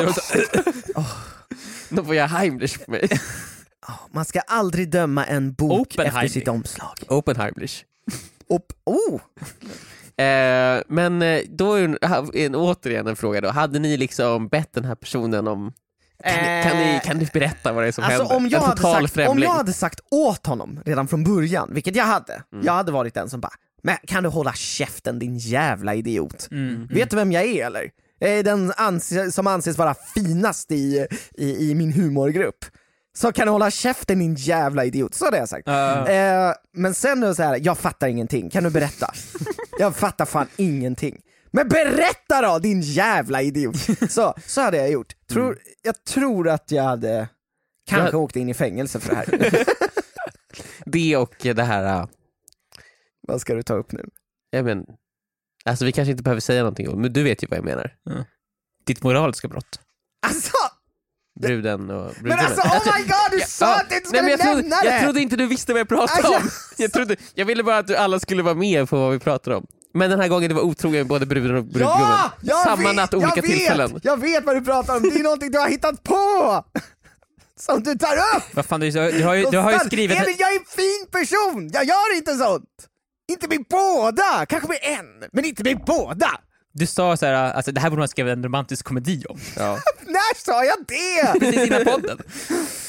oh. Då får jag Heimlich på mig. Oh, man ska aldrig döma en bok efter sitt omslag. Oppenheimlich. Upp. Oh. eh, men då är en, en, återigen en fråga då. Hade ni liksom bett den här personen om kan, eh, kan, ni, kan du berätta vad det är som alltså händer? Om jag, hade sagt, om jag hade sagt åt honom redan från början, vilket jag hade, mm. jag hade varit den som bara, men kan du hålla käften din jävla idiot? Mm. Vet du vem jag är eller? Jag är den anses, som anses vara finast i, i, i min humorgrupp. Så kan du hålla käften din jävla idiot. Så det har jag sagt. Uh. Eh, men sen är det så här, jag fattar ingenting. Kan du berätta? Jag fattar fan ingenting. Men berätta då, din jävla idiot. Så, så hade jag gjort. Tror, mm. Jag tror att jag hade kanske jag... åkt in i fängelse för det här. Det och det här... Uh... Vad ska du ta upp nu? Ja, men, alltså vi kanske inte behöver säga någonting, men du vet ju vad jag menar. Mm. Ditt moraliska brott. Alltså... Bruden och bruden. Men alltså, oh my god, du ja, sa att du inte skulle nej, jag nämna trodde, det! Jag trodde inte du visste vad jag pratade om. Jag, trodde, jag ville bara att du alla skulle vara med på vad vi pratade om. Men den här gången det var otrogen både bruden och brudgummen. Ja, samma vet, natt, olika jag tillfällen. Vet, jag vet vad du pratar om, det är någonting du har hittat på! Som du tar upp! Vad fan, du, du, har, ju, du har ju skrivit... Emil, jag är en fin person, jag gör inte sånt! Inte med båda, kanske med en, men inte med båda! Du sa så här, alltså det här borde man skriva en romantisk komedi om. Ja. När sa jag det? Precis innan podden.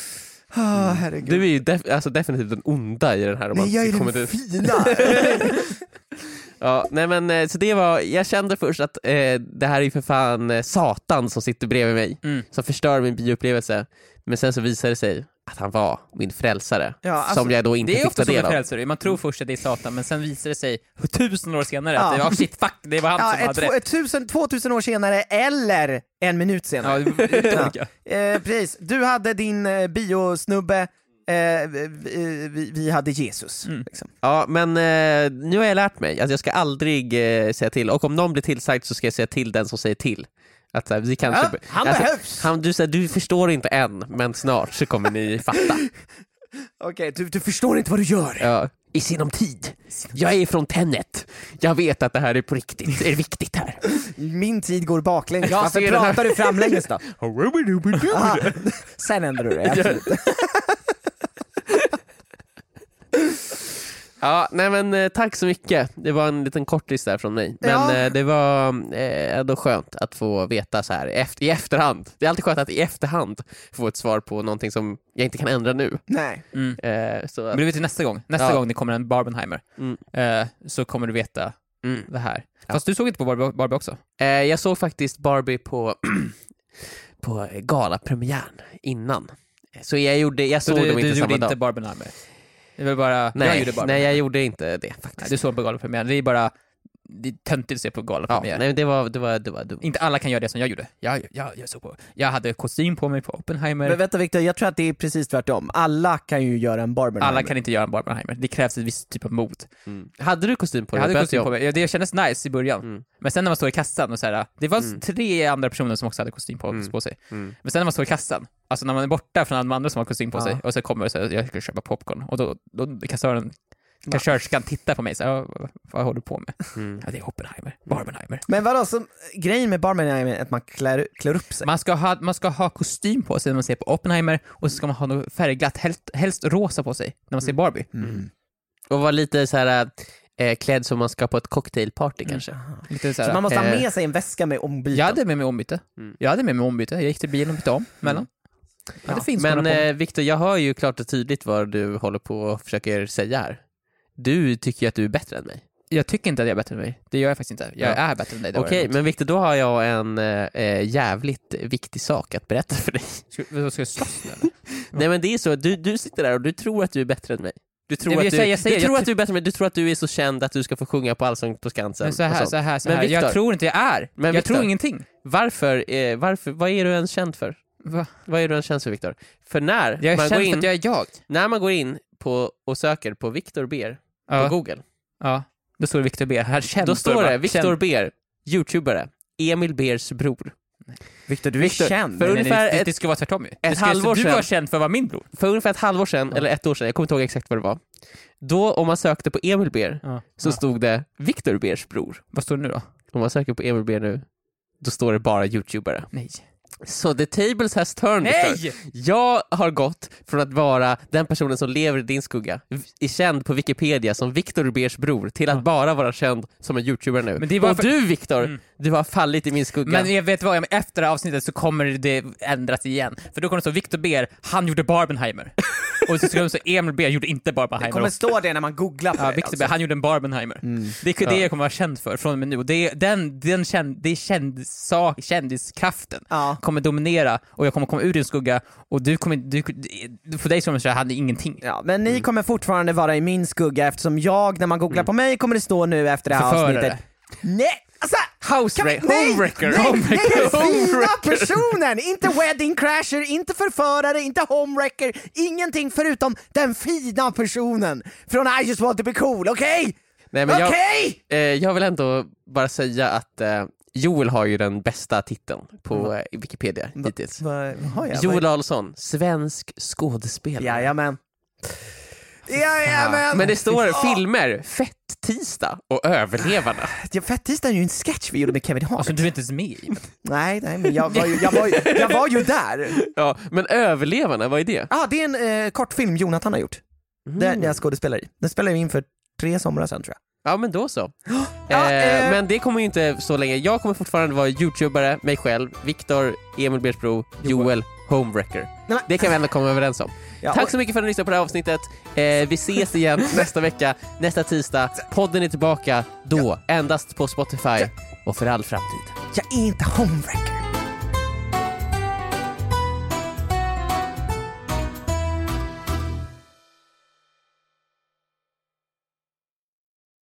Ah, herregud. Du är ju def- alltså definitivt den onda i den här Nej, jag är romantiska den komedin. fina. Ja, nej men eh, så det var, jag kände först att eh, det här är ju för fan eh, Satan som sitter bredvid mig, Mm. som förstör min bioupplevelse. Men sen så visade det sig att han var min frälsare, Ja, alltså, som jag då inte Det är fick ta ofta så med del av. frälsare. Man tror först att det är Satan, men sen visar det sig tusen år senare Ja. att det var shit, fuck, det var han Ja, som ett, hade två, rätt. ett tusen, två tusen år senare eller en minut senare. Ja, det är lite olika. Eh, precis, du hade din eh, biosnubbe, eh, vi, vi, vi hade Jesus. Mm. Liksom. Ja, men eh, nu har jag lärt mig att jag ska aldrig eh, säga till, och om någon blir tillsagd så ska jag säga till den som säger till. Att så här, vi kanske, Ja, han alltså, behövs! han, du, så här, du förstår inte än, men snart så kommer ni fatta. Okej, du, du förstår inte vad du gör. Ja. I sinom tid. Jag är från Tenet. Jag vet att det här är på riktigt, är viktigt här. Min tid går baklänges. Jag Varför ser den här- pratar du framlänges då? Aha, sen ändrar du det, absolut. Ja, nej men eh, tack så mycket. Det var en liten kortis där från mig. Men Ja. eh, det var eh, ändå skönt att få veta så här efter, i efterhand. Det är alltid skönt att i efterhand få ett svar på någonting som jag inte kan ändra nu. Nej. Mm. Eh, så Men att, du vet ju nästa gång, nästa Ja. gång det kommer en Barbenheimer, mm, eh, så kommer du veta mm. det här. Fast du såg inte på Barbie, Barbie också? Eh, jag såg faktiskt Barbie på, på galapremiären innan. Så jag, gjorde, jag Så såg du, dem du inte gjorde samma dag. inte Barbenheimer? Det var bara, jag Nej, gjorde Barbie. nej, jag gjorde inte det faktiskt. Nej, du såg på galapremiären, det är bara det är töntigt att se på Ja, galapremiär. nej, det var, det var, det var dumt. Inte alla kan göra det som jag gjorde. Jag, jag, jag, såg på. Jag hade kostym på mig på Oppenheimer. Men vänta Victor, jag tror att det är precis tvärtom. Alla kan ju göra en Barbenheimer. Alla kan inte göra en Barbenheimer. Det krävs ett visst typ av mod. Mm. Hade du kostym på Jag dig? hade Böt kostym jag på om? mig. Ja, det kändes nice i början. Mm. Men sen när man står i kassan och så här, det var Mm. tre andra personer som också hade kostym på, Mm. på sig. Mm. Men sen när man står i kassan, alltså när man är borta från alla andra som har kostym på Ja. sig, och så kommer det så här, jag ska köpa popcorn, och då, då kassören, kassörskan tittar på mig så här, "Ja, vad, vad håller du på med?" Mm. Ja, det är Oppenheimer, Barbenheimer. Men vadå, som, grejen med Barbenheimer är att man klär, klär upp sig. Man ska, ha, man ska ha kostym på sig när man ser på Oppenheimer, och så ska man ha något färgglatt, helst, helst rosa på sig när man ser Barbie. Mm. Och var lite så här eh, klädd som man ska på ett cocktailparty Mm. kanske. Lite så Så här, man måste ha eh, med sig en väska med ombyten. jag hade med mig ombyte. Mm. Jag hade med mig ombyte. Jag gick till bilen och bytte om mellan. Ja, det finns Men några på. eh, Victor, jag hör ju klart och tydligt vad du håller på och försöker säga här. Du tycker ju att du är bättre än mig. Jag tycker inte att jag är bättre än dig. Det gör jag faktiskt inte. Jag Ja. är bättre än dig. det var Okej, jag men Victor, då har jag en eh, jävligt viktig sak att berätta för dig. inte. Ska, ska jag slåss nu eller? Nej, men det är så att du, du sitter där och du tror att du är bättre än mig. Du tror, Nej, men att, jag du, säger- jag säger- du, tror jag att du är bättre än mig. Du tror att du är så känd att du ska få sjunga på Allsång på Skansen. Men så och här, sånt. så här, så Men här. Jag Victor- tror inte jag är. Men jag Victor- tror ingenting. Varför, eh, varför, vad är du ens känd för? Va? Vad är du ens känd för, Victor? För när Jag är man, går känd för in, att jag är jag. när man går in på och söker på Victor Beer Ja, på Google, ja. Då står det Victor B. Här känd. då står det bara. Victor Känd. Beer, youtubare, Emil Beers bror. Victor, du är Victor, känd. för- Nej, nej, ungefär det, ett- det ska vara tvärtom ju. Det ett ska- halvår du sedan- var känd för att vara min bror. För ungefär ett halvår sedan, Ja. eller ett år sedan, jag kommer inte ihåg exakt vad det var. Då, om man sökte på Emil Beer, Ja. så Ja. stod det Victor Beers bror. Vad står det nu då? Om man söker på Emil Beer nu, då står det bara youtubare. Nej. Så the tables has turned, Victor. Nej! Jag har gått från att vara den personen som lever i din skugga, är känd på Wikipedia som Victor Beers bror, till att Ja. bara vara känd som en youtuber nu. Men det är bara och för- du, Victor, Mm. du har fallit i min skugga. Men jag vet vad, efter det här avsnittet så kommer det ändras igen. För då kommer det stå Victor B. Han gjorde Barbenheimer. Och så ska det stå Emil B. gjorde inte Det Barbenheimer. kommer stå det när man googlar på Ja, det. Victor B. Alltså. Han gjorde en Barbenheimer. Mm. Det är det Ja. jag kommer vara känd för från och med nu. Och det är, den, den känd, det är känd, sak, kändiskraften Ja. kommer dominera, och jag kommer komma ur din skugga, och du kommer, du, för dig som jag hade ingenting. Ja, men ni kommer fortfarande vara i min skugga eftersom jag, när man googlar på mig, kommer det stå nu efter det här Förförare. avsnittet. Nej, alltså! House Kan vi, ra- nej, homewrecker. nej, homewrecker. nej, den fina homewrecker. personen! Inte wedding crasher, inte förförare, inte homewrecker, ingenting förutom den fina personen från I just want to be cool, okej? Nej, men jag, Okej! eh, jag vill ändå bara säga att eh, Joel har ju den bästa titeln på eh, Wikipedia hittills. Vad vad har jag? Joel Adolfsson, svensk skådespelare. Jajamän. Jajamän! Men det står Ja. filmer, Fett-tisdag och Överlevarna. Ja, Fett-tisdag är ju en sketch vi gjorde med Kevin Hart. Alltså du är inte ens med i det. Nej, nej, men jag var ju, jag var ju, jag var ju där. Ja, men Överlevarna, vad är det? Ja, ah, det är en eh, kortfilm Jonathan har gjort. Mm. Där jag skådespelar i. Den spelade vi in för tre somrar sedan, tror jag. Ja, men då så. Ja, eh, eh. Men det kommer ju inte så länge. Jag kommer fortfarande vara youtubare, mig själv, Victor, Emil Beersbro, Joel homewrecker. men- Det kan vi ändå komma överens om. Ja, Tack och- så mycket för att ni lyssnade på det här avsnittet. Eh, vi ses igen nästa vecka, nästa tisdag. Podden är tillbaka då, endast på Spotify och för all framtid. Jag är inte homewrecker.